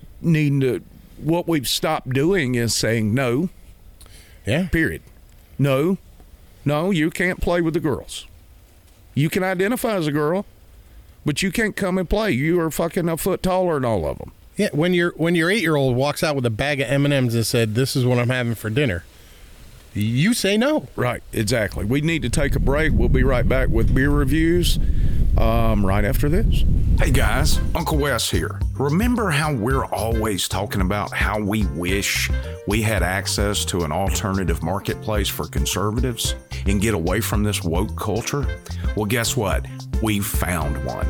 Speaker 1: stopped doing is saying no.
Speaker 2: Yeah.
Speaker 1: Period. No, you can't play with the girls. You can identify as a girl, but you can't come and play. You are fucking a foot taller than all of them.
Speaker 2: Yeah, when your 8-year-old walks out with a bag of M&Ms and said, "This is what I'm having for dinner," you say no.
Speaker 1: Right, exactly. We need to take a break. We'll be right back with beer reviews right after this. Hey guys, Uncle Wes here. Remember how we're always talking about how we wish we had access to an alternative marketplace for conservatives and get away from this woke culture? Well, guess what? We've found one.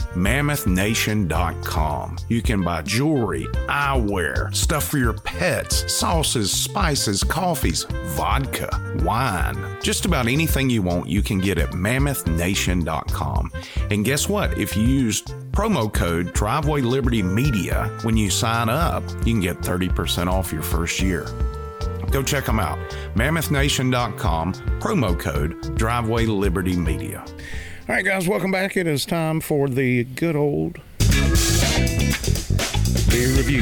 Speaker 1: MammothNation.com. You can buy jewelry, eyewear, stuff for your pets, sauces, spices, coffees, vodka, wine. Just about anything you want, you can get at MammothNation.com. And guess what? If you use promo code Driveway Liberty Media when you sign up, you can get 30% off your first year. Go check them out. MammothNation.com, promo code Driveway Liberty Media. All right, guys, welcome back. It is time for the good old beer review.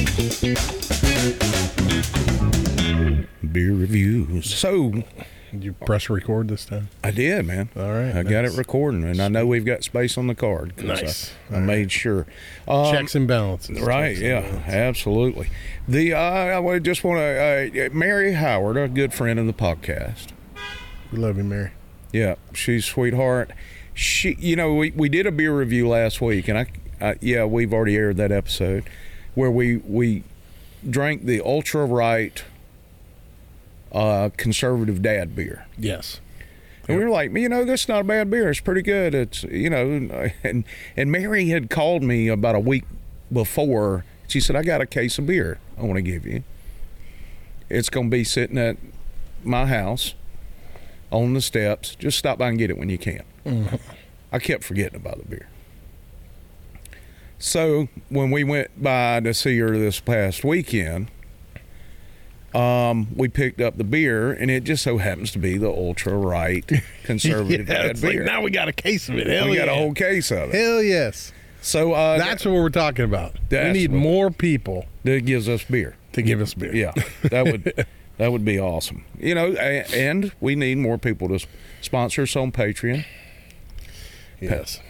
Speaker 1: Beer reviews. So,
Speaker 2: did you press record this time?
Speaker 1: I did, man.
Speaker 2: All right.
Speaker 1: I got it recording, and I know we've got space on the card.
Speaker 2: Nice.
Speaker 1: I made sure.
Speaker 2: Checks and balances.
Speaker 1: Right, absolutely. I just want to, Mary Howard, a good friend of the podcast.
Speaker 2: We love you, Mary.
Speaker 1: Yeah, she's a sweetheart. She, we did a beer review last week, and we've already aired that episode where we drank the Ultra Right conservative dad beer.
Speaker 2: Yes.
Speaker 1: And we were like, this is not a bad beer. It's pretty good. It's, and Mary had called me about a week before. She said, I got a case of beer I want to give you. It's going to be sitting at my house on the steps. Just stop by and get it when you can.
Speaker 2: Mm-hmm.
Speaker 1: I kept forgetting about the beer. So when we went by to see her this past weekend, we picked up the beer, and it just so happens to be the Ultra Right conservative bad beer.
Speaker 2: Like, now we got a case of it.
Speaker 1: We got a whole case of it.
Speaker 2: Hell yes.
Speaker 1: So
Speaker 2: that's what we're talking about. We need more people
Speaker 1: that gives us beer.
Speaker 2: To give us beer.
Speaker 1: Yeah, that would be awesome. And we need more people to sponsor us on Patreon.
Speaker 2: Yes.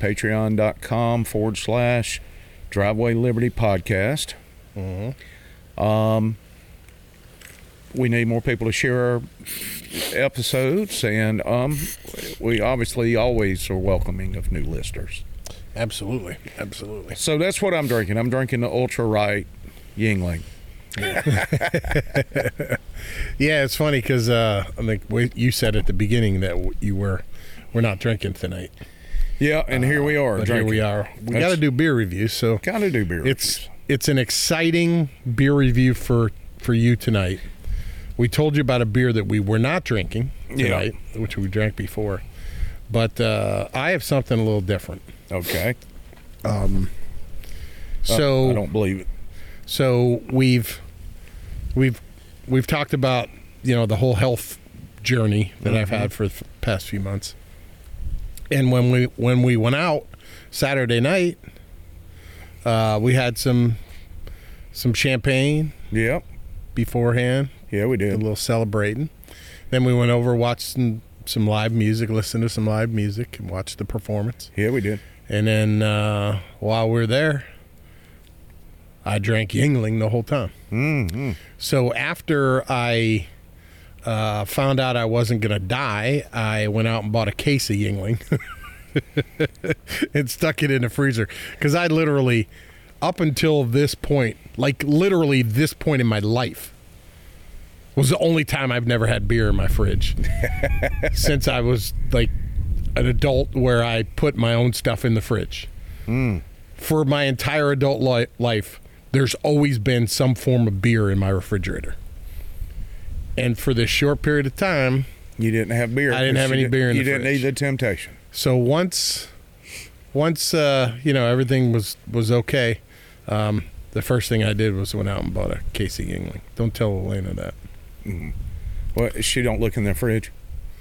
Speaker 1: Patreon.com/Driveway Liberty Podcast.
Speaker 2: Mm-hmm.
Speaker 1: we need more people to share our episodes, and we obviously always are welcoming of new listeners.
Speaker 2: Absolutely.
Speaker 1: So that's what I'm drinking. I'm drinking the Ultra Right Yuengling.
Speaker 2: Yeah, it's funny because I think you said at the beginning that we're not drinking tonight.
Speaker 1: Yeah, and here we are.
Speaker 2: But
Speaker 1: drinking.
Speaker 2: here we are. We got to do beer reviews, so
Speaker 1: Gotta do beer reviews.
Speaker 2: It's an exciting beer review for you tonight. We told you about a beer that we were not drinking tonight, which we drank before, but I have something a little different.
Speaker 1: Okay.
Speaker 2: So
Speaker 1: I don't believe it.
Speaker 2: So we've talked about, the whole health journey that I've had for the past few months. And when we went out Saturday night, we had some champagne.
Speaker 1: Yep.
Speaker 2: Beforehand.
Speaker 1: Yeah, we did.
Speaker 2: A little celebrating. Then we went over, watched some live music, listened to some live music, and watched the performance.
Speaker 1: Yeah, we did.
Speaker 2: And then while we were there, I drank Yuengling the whole time.
Speaker 1: Mm-hmm.
Speaker 2: So after I found out I wasn't going to die, I went out and bought a case of Yuengling and stuck it in the freezer. Because I literally, up until this point, like literally this point in my life, was the only time I've never had beer in my fridge since I was like an adult, where I put my own stuff in the fridge. For my entire adult life, there's always been some form of beer in my refrigerator. And for this short period of time,
Speaker 1: you didn't have beer.
Speaker 2: I didn't have any beer in the fridge.
Speaker 1: You didn't need the temptation.
Speaker 2: So once everything was okay, the first thing I did was went out and bought a case of Yuengling. Don't tell Elena that.
Speaker 1: Mm-hmm. Well, she don't look in the fridge.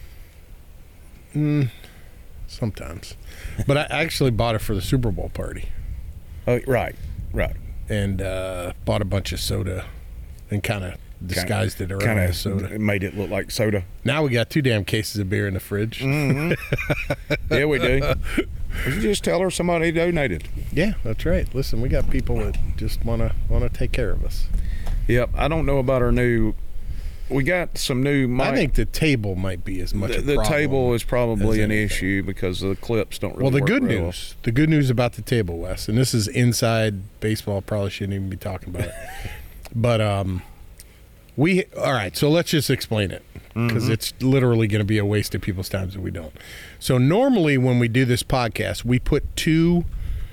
Speaker 2: Sometimes, but I actually bought it for the Super Bowl party.
Speaker 1: Oh, right.
Speaker 2: And bought a bunch of soda and kind of disguised it around the soda.
Speaker 1: Made it look like soda.
Speaker 2: Now we got 2 damn cases of beer in the fridge.
Speaker 1: Mm-hmm. Yeah, we do. You just tell her somebody donated.
Speaker 2: Yeah, that's right. Listen, we got people that just want to take care of us.
Speaker 1: Yep. I don't know about our new. We got some new.
Speaker 2: I think the table might be as much.
Speaker 1: The table is probably an issue because the clips don't really.
Speaker 2: Well, the
Speaker 1: work
Speaker 2: good
Speaker 1: real
Speaker 2: news. The good news about the table, Wes, and this is inside baseball. Probably shouldn't even be talking about it. But all right. So let's just explain it, because it's literally going to be a waste of people's time if we don't. So normally when we do this podcast, we put 2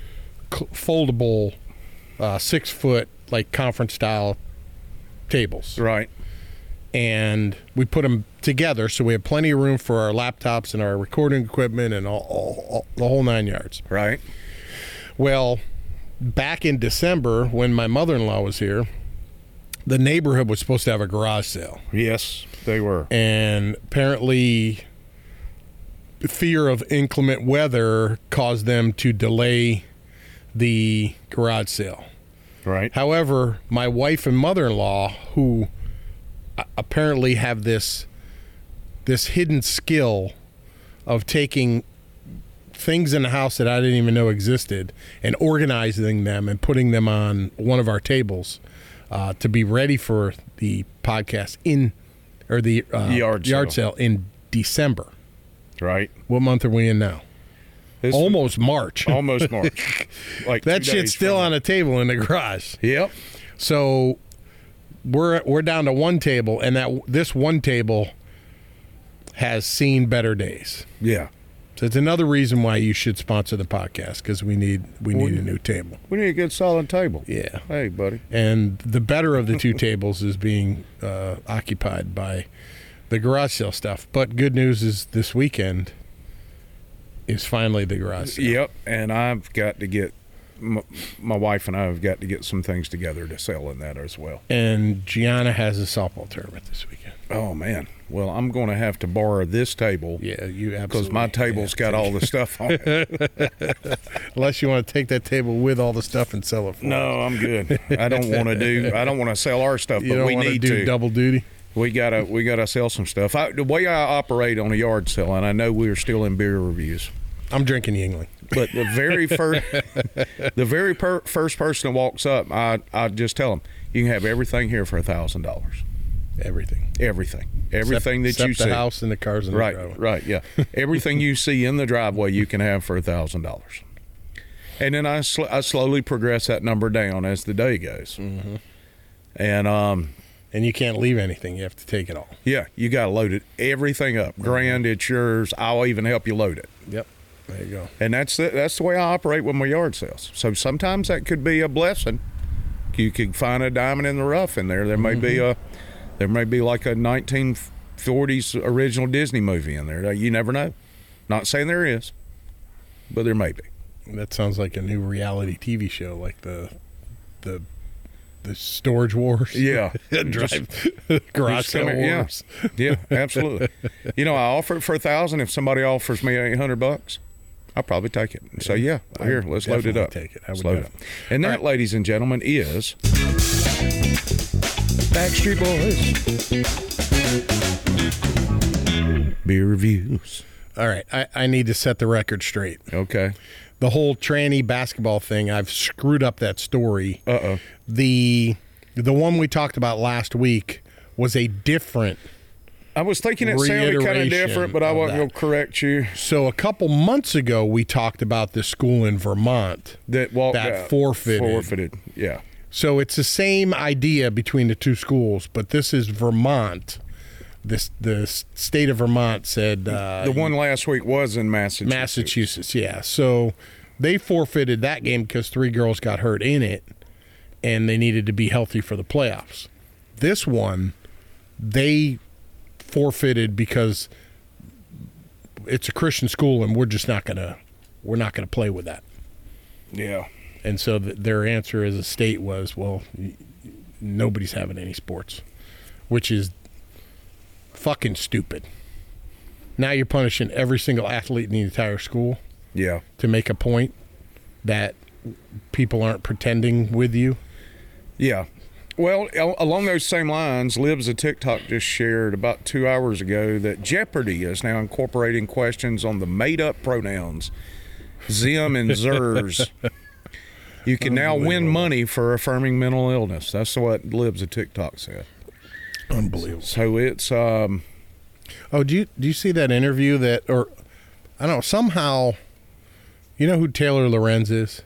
Speaker 2: foldable 6-foot like conference style tables.
Speaker 1: Right.
Speaker 2: And we put them together so we have plenty of room for our laptops and our recording equipment and all the whole 9 yards.
Speaker 1: Right.
Speaker 2: Well, back in December when my mother-in-law was here, the neighborhood was supposed to have a garage sale.
Speaker 1: Yes, they were.
Speaker 2: And apparently fear of inclement weather caused them to delay the garage sale.
Speaker 1: Right.
Speaker 2: However, my wife and mother-in-law, who apparently have this hidden skill of taking things in the house that I didn't even know existed and organizing them and putting them on one of our tables to be ready for the podcast the yard sale in December.
Speaker 1: Right.
Speaker 2: What month are we in now? Almost March.
Speaker 1: Almost March. Like
Speaker 2: that shit's still on a table in the garage.
Speaker 1: Yep.
Speaker 2: So we're down to 1 table, and this 1 table has seen better days.
Speaker 1: Yeah.
Speaker 2: So it's another reason why you should sponsor the podcast, because we need a new table.
Speaker 1: We need a good solid table.
Speaker 2: Yeah.
Speaker 1: Hey, buddy.
Speaker 2: And the better of the 2 tables is being occupied by the garage sale stuff. But good news is this weekend is finally the garage sale.
Speaker 1: Yep. And I've got to get my wife and I have got to get some things together to sell in that as well.
Speaker 2: And Gianna has a softball tournament this weekend.
Speaker 1: Oh, man. Well, I'm going to have to borrow this table.
Speaker 2: Yeah, you absolutely.
Speaker 1: Because my table's got all the stuff on it.
Speaker 2: Unless you want to take that table with all the stuff and sell it for
Speaker 1: No, I'm good. I don't want to sell our stuff,
Speaker 2: you
Speaker 1: but
Speaker 2: don't
Speaker 1: we
Speaker 2: want
Speaker 1: need
Speaker 2: to do double duty.
Speaker 1: We gotta sell some stuff. The way I operate on a yard sale, and I know we're still in beer reviews.
Speaker 2: I'm drinking Yuengling.
Speaker 1: But the very first person that walks up, I just tell them, you can have everything here for $1,000.
Speaker 2: Everything.
Speaker 1: Everything that
Speaker 2: Except
Speaker 1: you see.
Speaker 2: the house and the cars in the driveway.
Speaker 1: Right, yeah. Everything you see in the driveway, you can have for $1,000. And then I slowly progress that number down as the day goes.
Speaker 2: Mm-hmm.
Speaker 1: And
Speaker 2: you can't leave anything. You have to take it all.
Speaker 1: yeah, you got to load it, everything up. Grand, it's yours. I'll even help you load it.
Speaker 2: Yep. There you go.
Speaker 1: And that's the way I operate with my yard sales. So sometimes that could be a blessing. You could find a diamond in the rough in there. There may be like a 1940s original Disney movie in there. You never know. Not saying there is, but there may be.
Speaker 2: That sounds like a new reality TV show, like the Storage Wars.
Speaker 1: Yeah.
Speaker 2: Garage sale wars.
Speaker 1: Yeah, absolutely. I offer it for $1,000. If somebody offers me $800, I'll probably take it. So yeah, here, let's load it up.
Speaker 2: Take it.
Speaker 1: Let's load it up. And that, ladies and gentlemen, is Backstreet Boys beer reviews.
Speaker 2: All right, I need to set the record straight.
Speaker 1: Okay.
Speaker 2: The whole tranny basketball thing, I've screwed up that story.
Speaker 1: Uh-oh.
Speaker 2: The one we talked about last week was a different.
Speaker 1: I was thinking it sounded kind of different, but I wasn't going to correct you.
Speaker 2: So a couple months ago, we talked about this school in Vermont
Speaker 1: that
Speaker 2: forfeited.
Speaker 1: Forfeited, yeah.
Speaker 2: So it's the same idea between the two schools, but this is Vermont. The state of Vermont said
Speaker 1: the one last week was in Massachusetts.
Speaker 2: Massachusetts, yeah. So they forfeited that game because 3 girls got hurt in it, and they needed to be healthy for the playoffs. This one, they forfeited because it's a Christian school, and we're not gonna play with that.
Speaker 1: Yeah.
Speaker 2: And so their answer as a state was, well, nobody's having any sports, which is fucking stupid. Now you're punishing every single athlete in the entire school.
Speaker 1: Yeah.
Speaker 2: To make a point that people aren't pretending with you.
Speaker 1: Yeah. Well, along those same lines, Libs of TikTok just shared about 2 hours ago that Jeopardy is now incorporating questions on the made-up pronouns them and zers. You can now win money for affirming mental illness. That's what Libs of TikTok said.
Speaker 2: Unbelievable.
Speaker 1: So it's
Speaker 2: do you see that interview I don't know, somehow, you know who Taylor Lorenz is?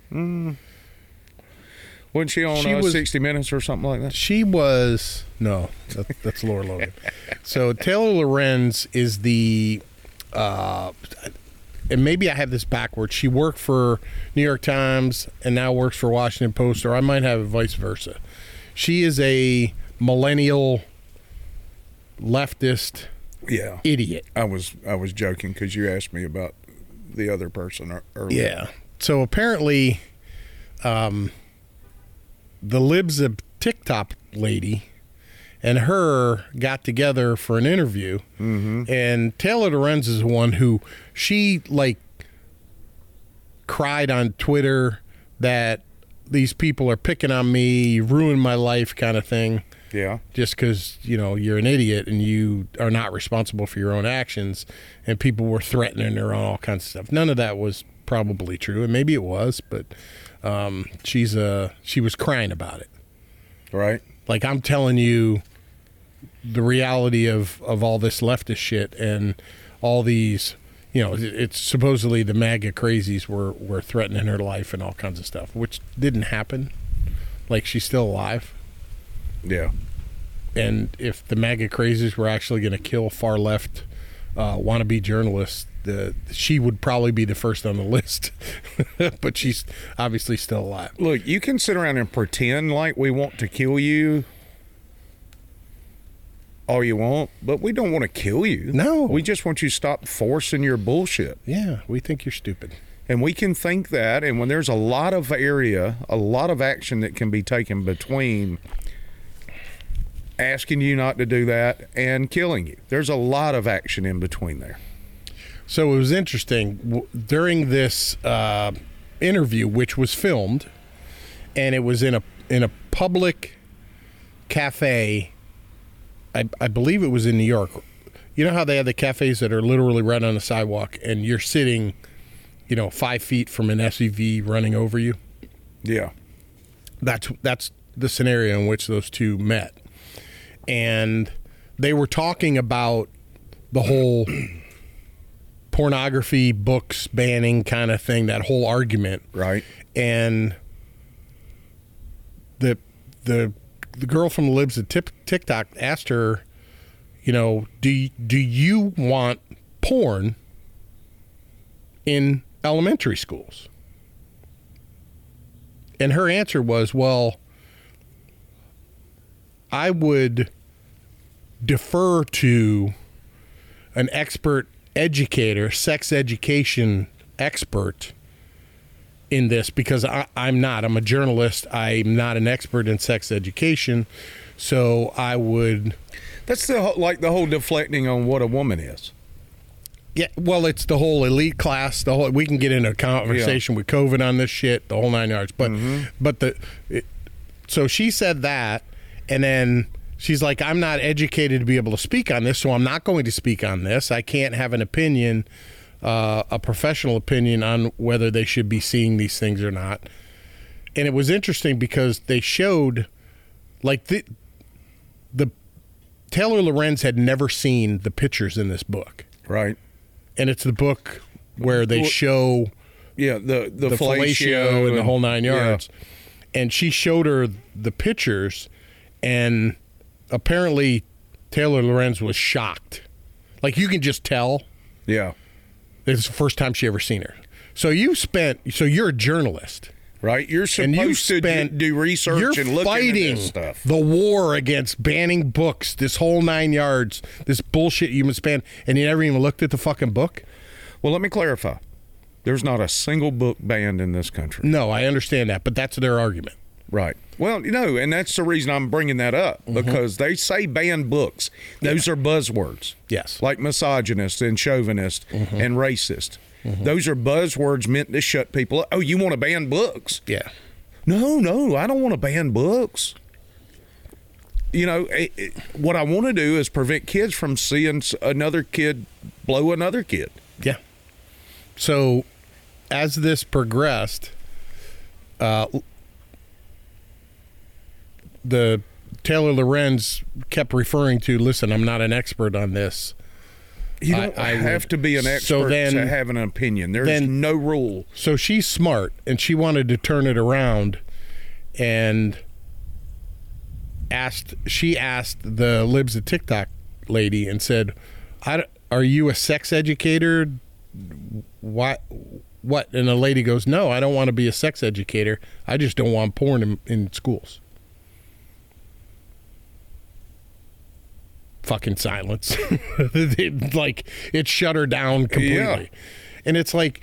Speaker 1: Wasn't she on 60 Minutes or something like that?
Speaker 2: She was that's Laura Logan. So Taylor Lorenz is the and maybe I have this backwards. She worked for New York Times and now works for Washington Post, or I might have it vice versa. She is a millennial leftist idiot.
Speaker 1: I was joking because you asked me about the other person earlier.
Speaker 2: Yeah. So apparently the Libs of TikTok lady and her got together for an interview. Mm-hmm. And Taylor Lorenz is one who she cried on Twitter that these people are picking on me, you ruined my life kind of thing.
Speaker 1: Yeah.
Speaker 2: Just because, you're an idiot and you are not responsible for your own actions, and people were threatening her on all kinds of stuff. None of that was probably true, and maybe it was, but she was crying about it.
Speaker 1: Right.
Speaker 2: Like, I'm telling you the reality of all this leftist shit and all these, it's supposedly the MAGA crazies were threatening her life and all kinds of stuff, which didn't happen. Like, she's still alive.
Speaker 1: Yeah.
Speaker 2: And if the MAGA crazies were actually going to kill far left wannabe journalists, she would probably be the first on the list. But she's obviously still alive.
Speaker 1: Look, you can sit around and pretend like we want to kill you all you want, but we don't want to kill you.
Speaker 2: No.
Speaker 1: We just want you to stop forcing your bullshit.
Speaker 2: Yeah, we think you're stupid.
Speaker 1: And we can think that, and when there's a lot of action that can be taken between asking you not to do that and killing you. There's a lot of action in between there.
Speaker 2: So it was interesting during this interview, which was filmed, and it was in a public cafe. I believe it was in New York. You know how they have the cafes that are literally right on the sidewalk, and you're sitting, 5 feet from an SUV running over you?
Speaker 1: Yeah.
Speaker 2: That's the scenario in which those two met. and they were talking about the whole pornography books banning kind of thing, that whole argument.
Speaker 1: Right.
Speaker 2: And the girl from the Libs at TikTok asked her, you know, do you want porn in elementary schools? And her answer was, well, I would defer to an expert educator, sex education expert in this, because I'm not. I'm a journalist. I'm not an expert in sex education. So I would...
Speaker 1: That's the whole deflecting on what a woman is.
Speaker 2: Yeah, well, it's the whole elite class. We can get into a conversation with COVID on this shit, the whole 9 yards. But so she said that, and then she's like, I'm not educated to be able to speak on this, so I'm not going to speak on this. I can't have an opinion, a professional opinion on whether they should be seeing these things or not. And it was interesting because they showed, like, the Taylor Lorenz had never seen the pictures in this book.
Speaker 1: Right.
Speaker 2: And it's the book where they show
Speaker 1: the
Speaker 2: fellatio and the whole 9 yards. Yeah. And she showed her the pictures, and apparently Taylor Lorenz was shocked. Like, you can just tell.
Speaker 1: Yeah.
Speaker 2: It's the first time she ever seen her. So you're a journalist.
Speaker 1: Right, you're supposed to do research and look into this stuff.
Speaker 2: The war against banning books, this whole 9 yards, this bullshit you must ban, and you never even looked at the fucking book?
Speaker 1: Well, let me clarify. There's not a single book banned in this country.
Speaker 2: No, I understand that, but that's their argument.
Speaker 1: Right. Well, and that's the reason I'm bringing that up, because they say ban books. Those are buzzwords.
Speaker 2: Yes.
Speaker 1: Like misogynist and chauvinist and racist. Those are buzzwords meant to shut people up. Oh, you want to ban books?
Speaker 2: Yeah.
Speaker 1: No, I don't want to ban books. You know, what I want to do is prevent kids from seeing another kid blow another kid.
Speaker 2: Yeah. So, as this progressed, the Taylor Lorenz kept referring to, listen, I'm not an expert on this.
Speaker 1: You don't have to be an expert to have an opinion. There's no rule.
Speaker 2: So she's smart, and she wanted to turn it around, and asked the Libs at TikTok lady and said, are you a sex educator? What? And the lady goes, no, I don't want to be a sex educator. I just don't want porn in schools. Fucking silence. Like, it shut her down completely. Yeah. And it's like,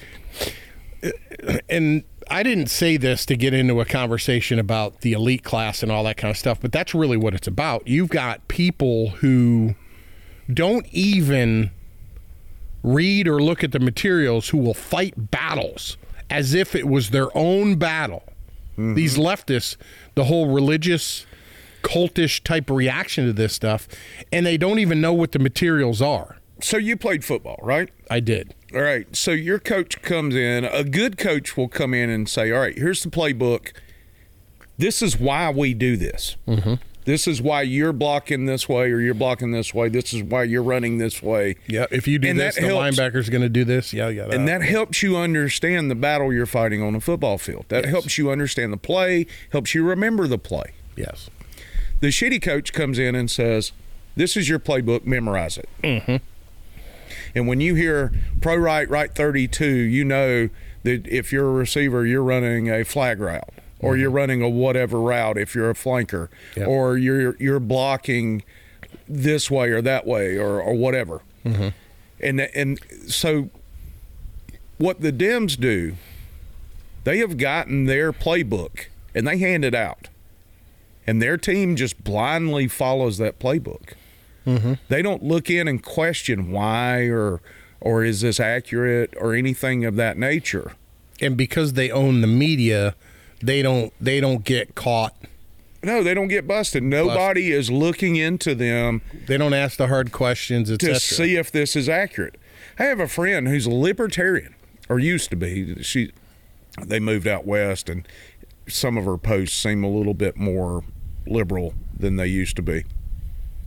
Speaker 2: and I didn't say this to get into a conversation about the elite class and all that kind of stuff, but that's really what it's about. You've got people who don't even read or look at the materials, who will fight battles as if it was their own battle. These leftists, the whole religious, cultish type reaction to this stuff, and they don't even know what the materials are.
Speaker 1: So you played football, right?
Speaker 2: I did.
Speaker 1: All right. So your coach comes in. A good coach will come in and say, all right, here's the playbook. This is why we do this. This is why you're blocking this way or you're blocking this way. This is why you're running this way.
Speaker 2: Yeah, if you do this, the linebacker's going to do this. Yeah.
Speaker 1: And that helps you understand the battle you're fighting on a football field. That helps you understand the play, helps you remember the play.
Speaker 2: Yes.
Speaker 1: The shitty coach comes in and says, this is your playbook, memorize it. And when you hear pro right 32, you know that if you're a receiver, you're running a flag route, or you're running a whatever route if you're a flanker, or you're blocking this way or that way or whatever. And so what the Dems do, they have gotten their playbook and they hand it out. And their team just blindly follows that playbook. They don't look in and question why or is this accurate or anything of that nature.
Speaker 2: And because they own the media, they don't get caught.
Speaker 1: No, they don't get busted. Nobody is looking into them.
Speaker 2: They don't ask the hard questions, etc.
Speaker 1: To see if this is accurate. I have a friend who's a libertarian, or used to be. They moved out west, and some of her posts seem a little bit more liberal than they used to be.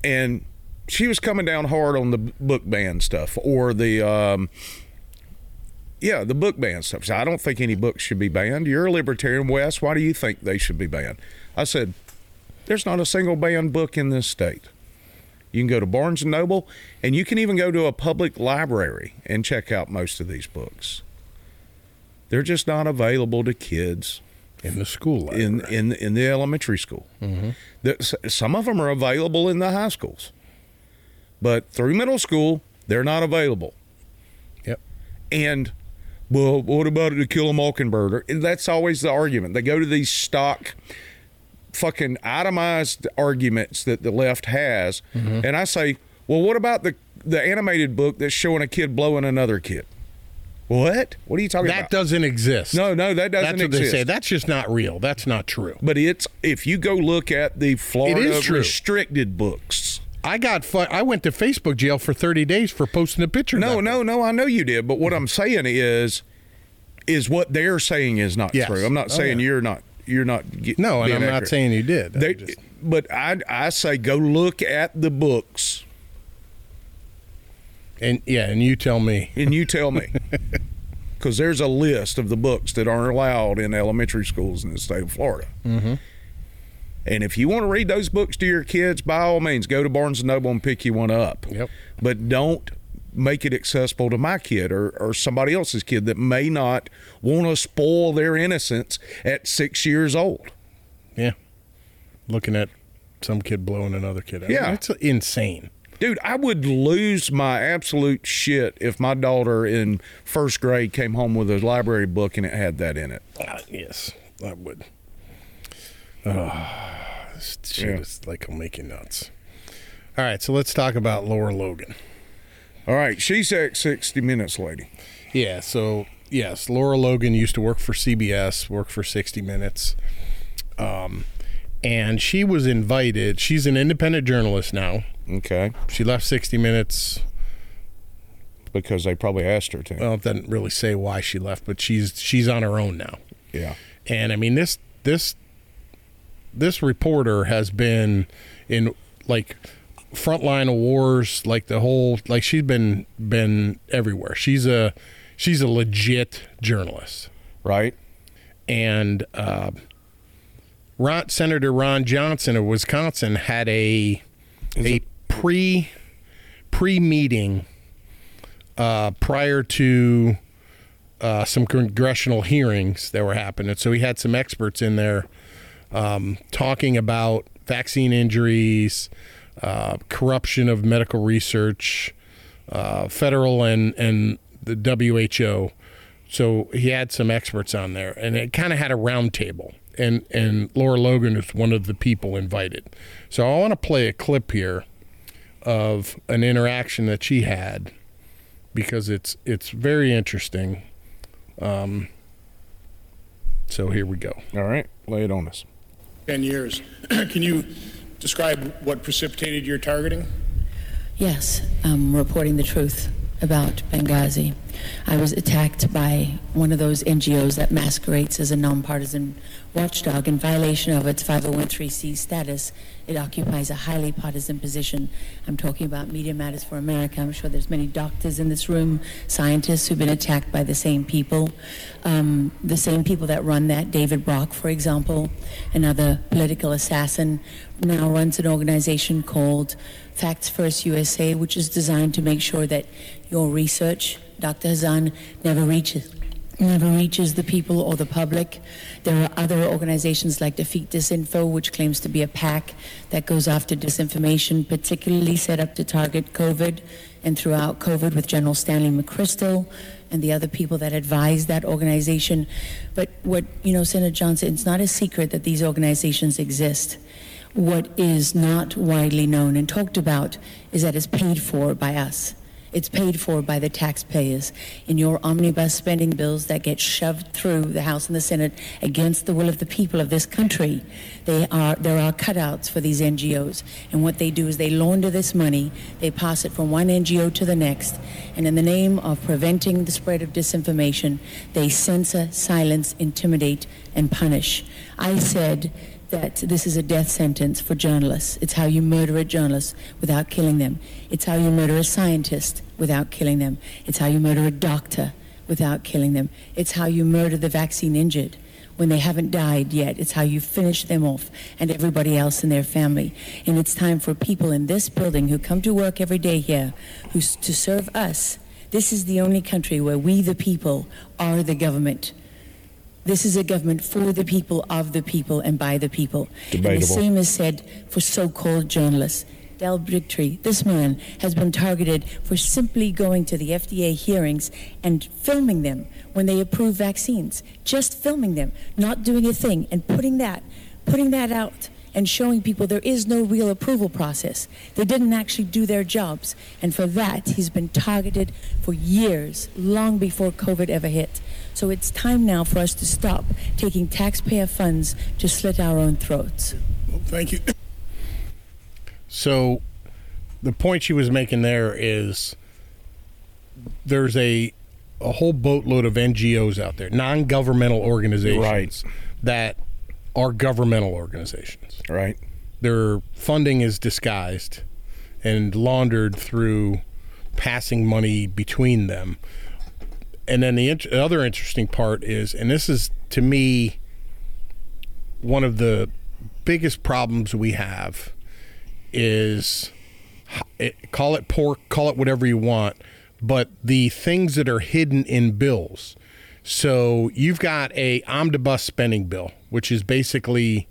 Speaker 1: And she was coming down hard on the book ban stuff, or the book ban stuff. So I don't think any books should be banned. You're a libertarian, Wes. Why do you think they should be banned? I said, there's not a single banned book in this state. You can go to Barnes & Noble, and you can even go to a public library and check out most of these books. They're just not available to kids
Speaker 2: in the school library.
Speaker 1: in the elementary school. Some of them are available in the high schools, but through middle school, they're not available.
Speaker 2: Yep.
Speaker 1: And, well, what about To Kill a Mockingbird? That's always the argument. They go to these stock fucking itemized arguments that the left has, and I say, well, what about the animated book that's showing a kid blowing another kid? What are you talking about?
Speaker 2: That doesn't exist.
Speaker 1: No, that doesn't
Speaker 2: That's what
Speaker 1: exist.
Speaker 2: they say. That's just not real. That's not true.
Speaker 1: But if you go look at the Florida restricted books.
Speaker 2: I went to Facebook jail for 30 days for posting a picture.
Speaker 1: No, I know you did, but what I'm saying is what they're saying is not true. I'm not saying you're not
Speaker 2: No, and I'm not saying you did.
Speaker 1: But I say go look at the books.
Speaker 2: And you tell me.
Speaker 1: And you tell me. Because there's a list of the books that aren't allowed in elementary schools in the state of Florida. And if you want to read those books to your kids, by all means, go to Barnes & Noble and pick you one up.
Speaker 2: Yep.
Speaker 1: But don't make it accessible to my kid or somebody else's kid that may not want to spoil their innocence at 6 years old.
Speaker 2: Yeah. Looking at some kid blowing another kid out.
Speaker 1: Yeah.
Speaker 2: It's insane.
Speaker 1: Dude, I would lose my absolute shit if my daughter in first grade came home with a library book and it had that in it.
Speaker 2: Yes, I would. This shit is like it'll make you nuts. All right, so let's talk about Lara Logan.
Speaker 1: All right, she's at 60 Minutes lady.
Speaker 2: Yeah, so yes, Lara Logan used to work for CBS, work for 60 Minutes. And she was invited. She's an independent journalist now.
Speaker 1: Okay.
Speaker 2: She left 60 Minutes
Speaker 1: because they probably asked her to.
Speaker 2: Well, it doesn't really say why she left, but she's on her own now.
Speaker 1: Yeah.
Speaker 2: And I mean this reporter has been in like frontline of wars, like the whole, like she's been everywhere. She's a legit journalist,
Speaker 1: right? And
Speaker 2: Senator Ron Johnson of Wisconsin had a pre-meeting prior to some congressional hearings that were happening. So he had some experts in there talking about vaccine injuries, corruption of medical research, federal and the WHO. So he had some experts on there, and it kind of had a round table. And Lara Logan is one of the people invited. So I want to play a clip here of an interaction that she had because it's very interesting. So here we go.
Speaker 1: All right, lay it on us.
Speaker 3: 10 years. Can you describe what precipitated your targeting?
Speaker 4: Yes, reporting the truth about Benghazi. I was attacked by one of those NGOs that masquerades as a nonpartisan watchdog. In violation of its 501(c) status, it occupies a highly partisan position. I'm talking about Media Matters for America. I'm sure there's many doctors in this room, scientists who've been attacked by the same people. The same people that run that, David Brock, for example, another political assassin, now runs an organization called Facts First USA, which is designed to make sure that your research, Dr. Hazan, never reaches the people or the public. There are other organizations like Defeat Disinfo, which claims to be a PAC that goes after disinformation, particularly set up to target COVID and throughout COVID with General Stanley McChrystal and the other people that advise that organization. But Senator Johnson, it's not a secret that these organizations exist. What is not widely known and talked about is that it's paid for by us. It's paid for by the taxpayers in your omnibus spending bills that get shoved through the House and the Senate against the will of the people of this country. There are cutouts for these NGOs, and what they do is they launder this money, they pass it from one NGO to the next, and in the name of preventing the spread of disinformation, they censor, silence, intimidate, and punish. I said that this is a death sentence for journalists. It's how you murder a journalist without killing them. It's how you murder a scientist without killing them. It's how you murder a doctor without killing them. It's how you murder the vaccine injured when they haven't died yet. It's how you finish them off and everybody else in their family. And it's time for people in this building who come to work every day here to serve us. This is the only country where we, the people, are the government. This is a government for the people, of the people, and by the people.
Speaker 1: Debatable.
Speaker 4: And the same is said for so-called journalists. Del Bigtree, this man, has been targeted for simply going to the FDA hearings and filming them when they approve vaccines. Just filming them, not doing a thing, and putting that out and showing people there is no real approval process. They didn't actually do their jobs. And for that, he's been targeted for years, long before COVID ever hit. So it's time now for us to stop taking taxpayer funds to slit our own throats.
Speaker 3: Well, thank you.
Speaker 2: So the point she was making there is there's a whole boatload of NGOs out there, non-governmental organizations,
Speaker 1: Right.
Speaker 2: that are governmental organizations.
Speaker 1: Right.
Speaker 2: Their funding is disguised and laundered through passing money between them. And then the other interesting part is, and this is to me one of the biggest problems we have, is call it pork, call it whatever you want, but the things that are hidden in bills. So you've got a omnibus spending bill, which is basically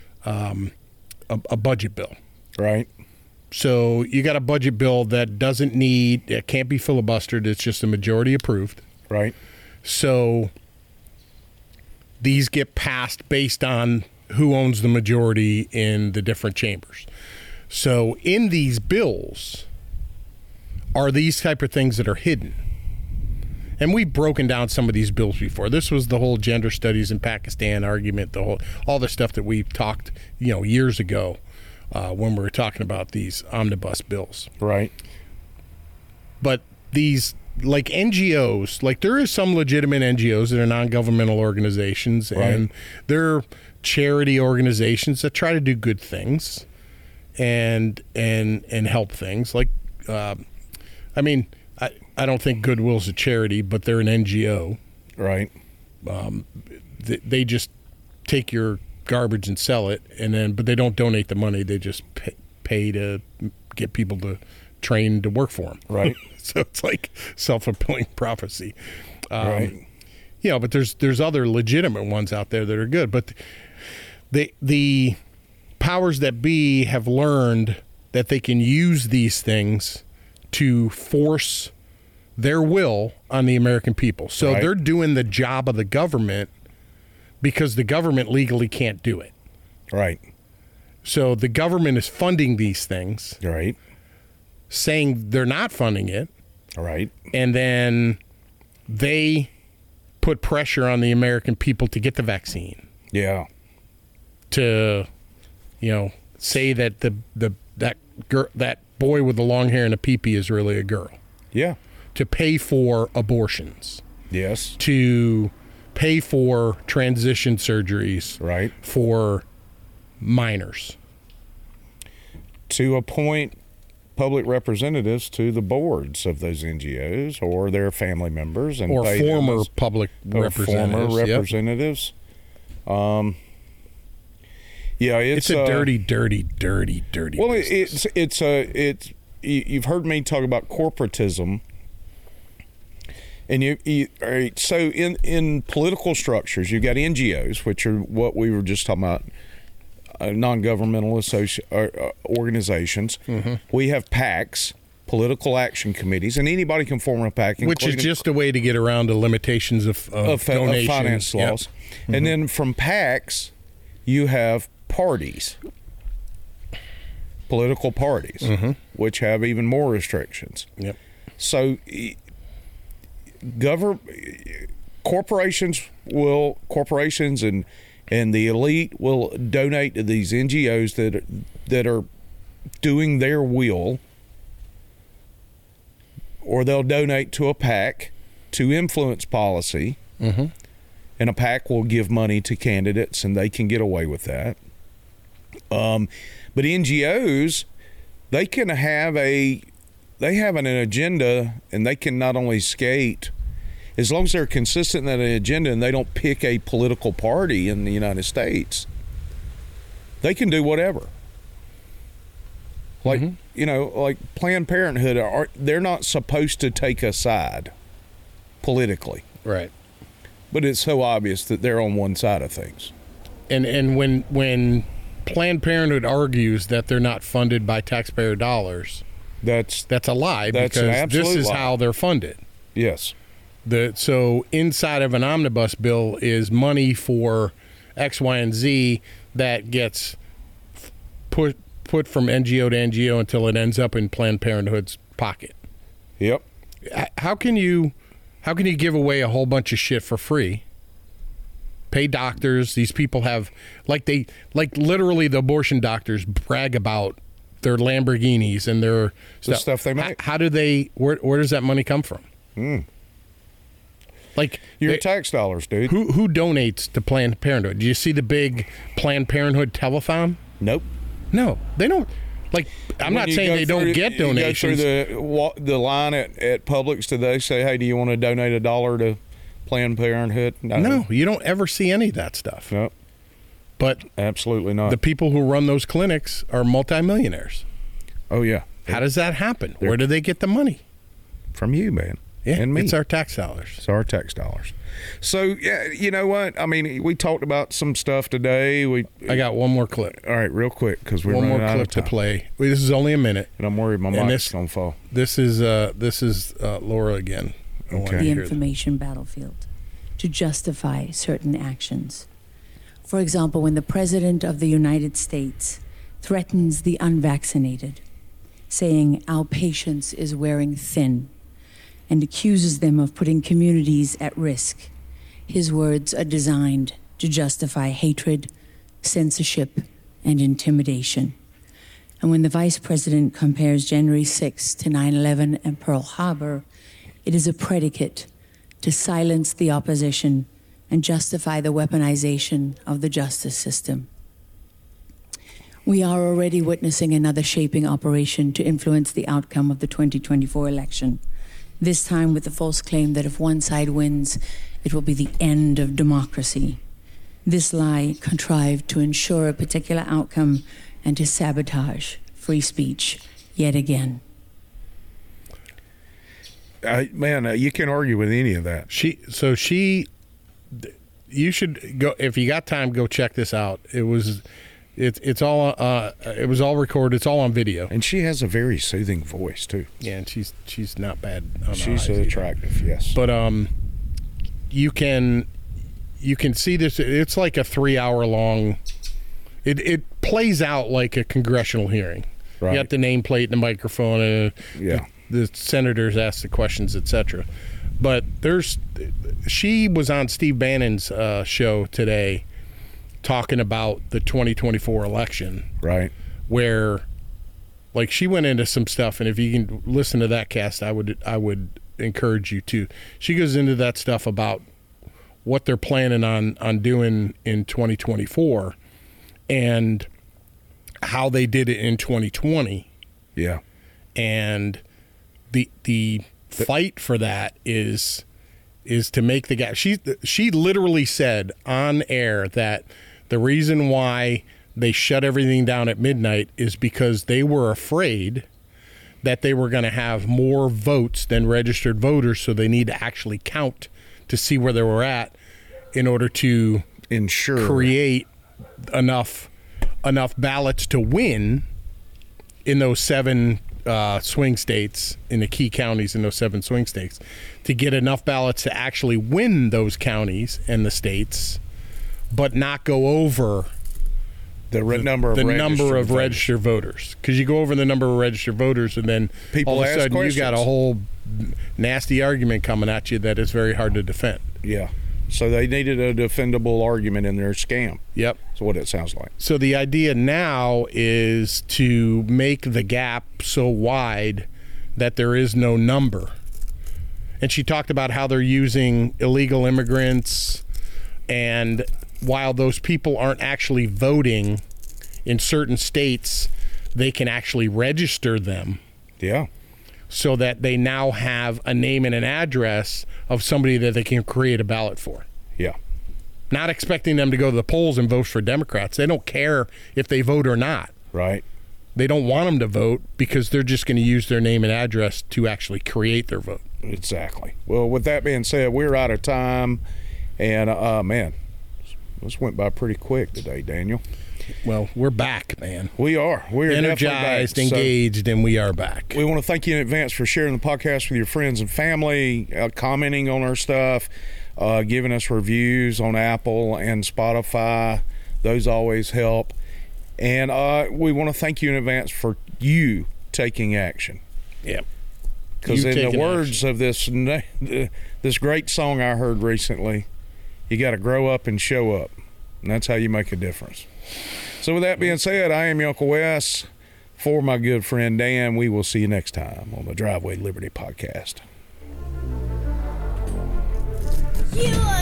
Speaker 2: a budget bill.
Speaker 1: Right.
Speaker 2: So you got a budget bill that it can't be filibustered. It's just a majority approved.
Speaker 1: Right.
Speaker 2: So these get passed based on who owns the majority in the different chambers. So in these bills are these type of things that are hidden. And we've broken down some of these bills before. This was the whole gender studies in Pakistan argument, all the stuff that we talked, years ago when we were talking about these omnibus bills.
Speaker 1: Right.
Speaker 2: But these, like NGOs, like there is some legitimate NGOs that are non-governmental organizations, and they're charity organizations that try to do good things and help things. Like, I don't think Goodwill's a charity, but they're an NGO.
Speaker 1: Right.
Speaker 2: They just take your garbage and sell it, but they don't donate the money. They just pay to get people to train to work for them.
Speaker 1: Right.
Speaker 2: So it's like self-fulfilling prophecy.
Speaker 1: Right.
Speaker 2: But there's other legitimate ones out there that are good. But the powers that be have learned that they can use these things to force their will on the American people. So they're doing the job of the government because the government legally can't do it.
Speaker 1: Right.
Speaker 2: So the government is funding these things,
Speaker 1: Right.
Speaker 2: saying they're not funding it,
Speaker 1: Right.
Speaker 2: and then they put pressure on the American people to get the vaccine.
Speaker 1: Yeah.
Speaker 2: To, say that that boy with the long hair and a peepee is really a girl.
Speaker 1: Yeah.
Speaker 2: To pay for abortions.
Speaker 1: Yes.
Speaker 2: To pay for transition surgeries.
Speaker 1: Right.
Speaker 2: For minors.
Speaker 1: To appoint public representatives to the boards of those NGOs or their family members and
Speaker 2: or
Speaker 1: pay them
Speaker 2: former
Speaker 1: as-
Speaker 2: public
Speaker 1: or
Speaker 2: representatives.
Speaker 1: Former representatives. Yeah,
Speaker 2: It's a dirty, dirty, dirty, dirty.
Speaker 1: Well,
Speaker 2: business.
Speaker 1: you've heard me talk about corporatism, and all right, so in political structures, you've got NGOs, which are what we were just talking about, non-governmental organizations.
Speaker 2: Mm-hmm.
Speaker 1: We have PACs, political action committees, and anybody can form a PAC,
Speaker 2: which is just a way to get around the limitations of donations.
Speaker 1: finance laws.
Speaker 2: Yep. Mm-hmm.
Speaker 1: And then from PACs, you have parties, political parties, which have even more restrictions.
Speaker 2: Yep.
Speaker 1: So corporations and the elite will donate to these NGOs that are doing their will, or they'll donate to a PAC to influence policy, and a PAC will give money to candidates, and they can get away with that. But NGOs, they have an agenda, and they can not only skate, as long as they're consistent in that agenda and they don't pick a political party in the United States, they can do whatever. Like, like Planned Parenthood, they're not supposed to take a side politically.
Speaker 2: Right.
Speaker 1: But it's so obvious that they're on one side of things.
Speaker 2: And when Planned Parenthood argues that they're not funded by taxpayer dollars, that's a lie,
Speaker 1: that's an
Speaker 2: because
Speaker 1: absolute
Speaker 2: this is
Speaker 1: lie.
Speaker 2: how they're funded.
Speaker 1: Yes.
Speaker 2: So inside of an omnibus bill is money for X, Y, and Z that gets put from NGO to NGO until it ends up in Planned Parenthood's pocket.
Speaker 1: Yep.
Speaker 2: How can you give away a whole bunch of shit for free? Pay doctors. These people have literally the abortion doctors brag about their Lamborghinis and their
Speaker 1: stuff they make.
Speaker 2: How do they? Where does that money come from? Like
Speaker 1: your tax dollars, dude.
Speaker 2: Who donates to Planned Parenthood? Do you see the big Planned Parenthood telethon?
Speaker 1: Nope.
Speaker 2: No, they don't. Like, I'm not saying they don't get donations.
Speaker 1: You go through the line at Publix, do they say, hey, do you want to donate $1 to Planned Parenthood?
Speaker 2: No, you don't ever see any of that stuff.
Speaker 1: Nope.
Speaker 2: But
Speaker 1: absolutely not.
Speaker 2: The people who run those clinics are multimillionaires.
Speaker 1: Oh, yeah.
Speaker 2: How does that happen? Where do they get the money?
Speaker 1: From you, man.
Speaker 2: Yeah,
Speaker 1: and me.
Speaker 2: It's our tax dollars.
Speaker 1: It's our tax dollars. So, yeah, you know what? I mean, we talked about some stuff today.
Speaker 2: I got one more clip.
Speaker 1: All right, real quick, because we're
Speaker 2: one
Speaker 1: running
Speaker 2: more
Speaker 1: out
Speaker 2: clip
Speaker 1: of time.
Speaker 2: to play. This is only a minute,
Speaker 1: and I'm worried my mic's gonna fall.
Speaker 2: This is Laura again.
Speaker 1: Okay.
Speaker 4: The information battlefield to justify certain actions. For example, when the President of the United States threatens the unvaccinated, saying our patience is wearing thin, and accuses them of putting communities at risk, his words are designed to justify hatred, censorship, and intimidation. And when the Vice President compares January 6 to 9/11 and Pearl Harbor, it is a predicate to silence the opposition and justify the weaponization of the justice system. We are already witnessing another shaping operation to influence the outcome of the 2024 election, this time with the false claim that if one side wins, it will be the end of democracy. This lie contrived to ensure a particular outcome and to sabotage free speech yet again.
Speaker 1: You can't argue with any of that.
Speaker 2: You should go, if you got time, go check this out. It was all recorded. It's all on video.
Speaker 1: And she has a very soothing voice too.
Speaker 2: Yeah, and she's not bad.
Speaker 1: She's attractive, yes.
Speaker 2: But you can see this. It's like a 3-hour long. It plays out like a congressional hearing.
Speaker 1: Right.
Speaker 2: You got the nameplate and the microphone, and the senators ask the questions, etc. But she was on Steve Bannon's show today, talking about the 2024 election,
Speaker 1: right?
Speaker 2: Where, like, she went into some stuff, and if you can listen to that cast, I would encourage you to. She goes into that stuff about what they're planning on doing in 2024, and how they did it in 2020.
Speaker 1: Yeah,
Speaker 2: and the fight for that is to make the gap. She literally said on air that the reason why they shut everything down at midnight is because they were afraid that they were going to have more votes than registered voters, so they need to actually count to see where they were at in order to create enough ballots to win in those 7 swing states, in the key counties in those 7 swing states, to get enough ballots to actually win those counties and the states, but not go over
Speaker 1: the number of
Speaker 2: registered voters. Because you go over the number of registered voters, and then
Speaker 1: people
Speaker 2: all of a
Speaker 1: ask
Speaker 2: sudden
Speaker 1: questions.
Speaker 2: You got a whole nasty argument coming at you that is very hard to defend.
Speaker 1: Yeah. So they needed a defendable argument in their scam.
Speaker 2: Yep.
Speaker 1: That's what it sounds like.
Speaker 2: So the idea now is to make the gap so wide that there is no number. And she talked about how they're using illegal immigrants, and while those people aren't actually voting in certain states, they can actually register them
Speaker 1: Yeah.
Speaker 2: so that they now have a name and an address of somebody that they can create a ballot for.
Speaker 1: Yeah.
Speaker 2: Not expecting them to go to the polls and vote for Democrats. They don't care if they vote or not.
Speaker 1: Right.
Speaker 2: They don't want them to vote because they're just going to use their name and address to actually create their vote.
Speaker 1: Exactly. Well, with that being said, we're out of time. And, man, this went by pretty quick today, Daniel.
Speaker 2: Well, we're back, man.
Speaker 1: We are. We're
Speaker 2: Energized,
Speaker 1: definitely back.
Speaker 2: engaged, and we are back.
Speaker 1: We want to thank you in advance for sharing the podcast with your friends and family, commenting on our stuff, giving us reviews on Apple and Spotify. Those always help. And we want to thank you in advance for you taking action.
Speaker 2: Yep.
Speaker 1: Because
Speaker 2: You
Speaker 1: in the
Speaker 2: taking
Speaker 1: words of this great song I heard recently, you got to grow up and show up. And that's how you make a difference. So with that being said, I am your Uncle Wes. For my good friend Dan, we will see you next time on the Driveway Liberty Podcast.
Speaker 5: You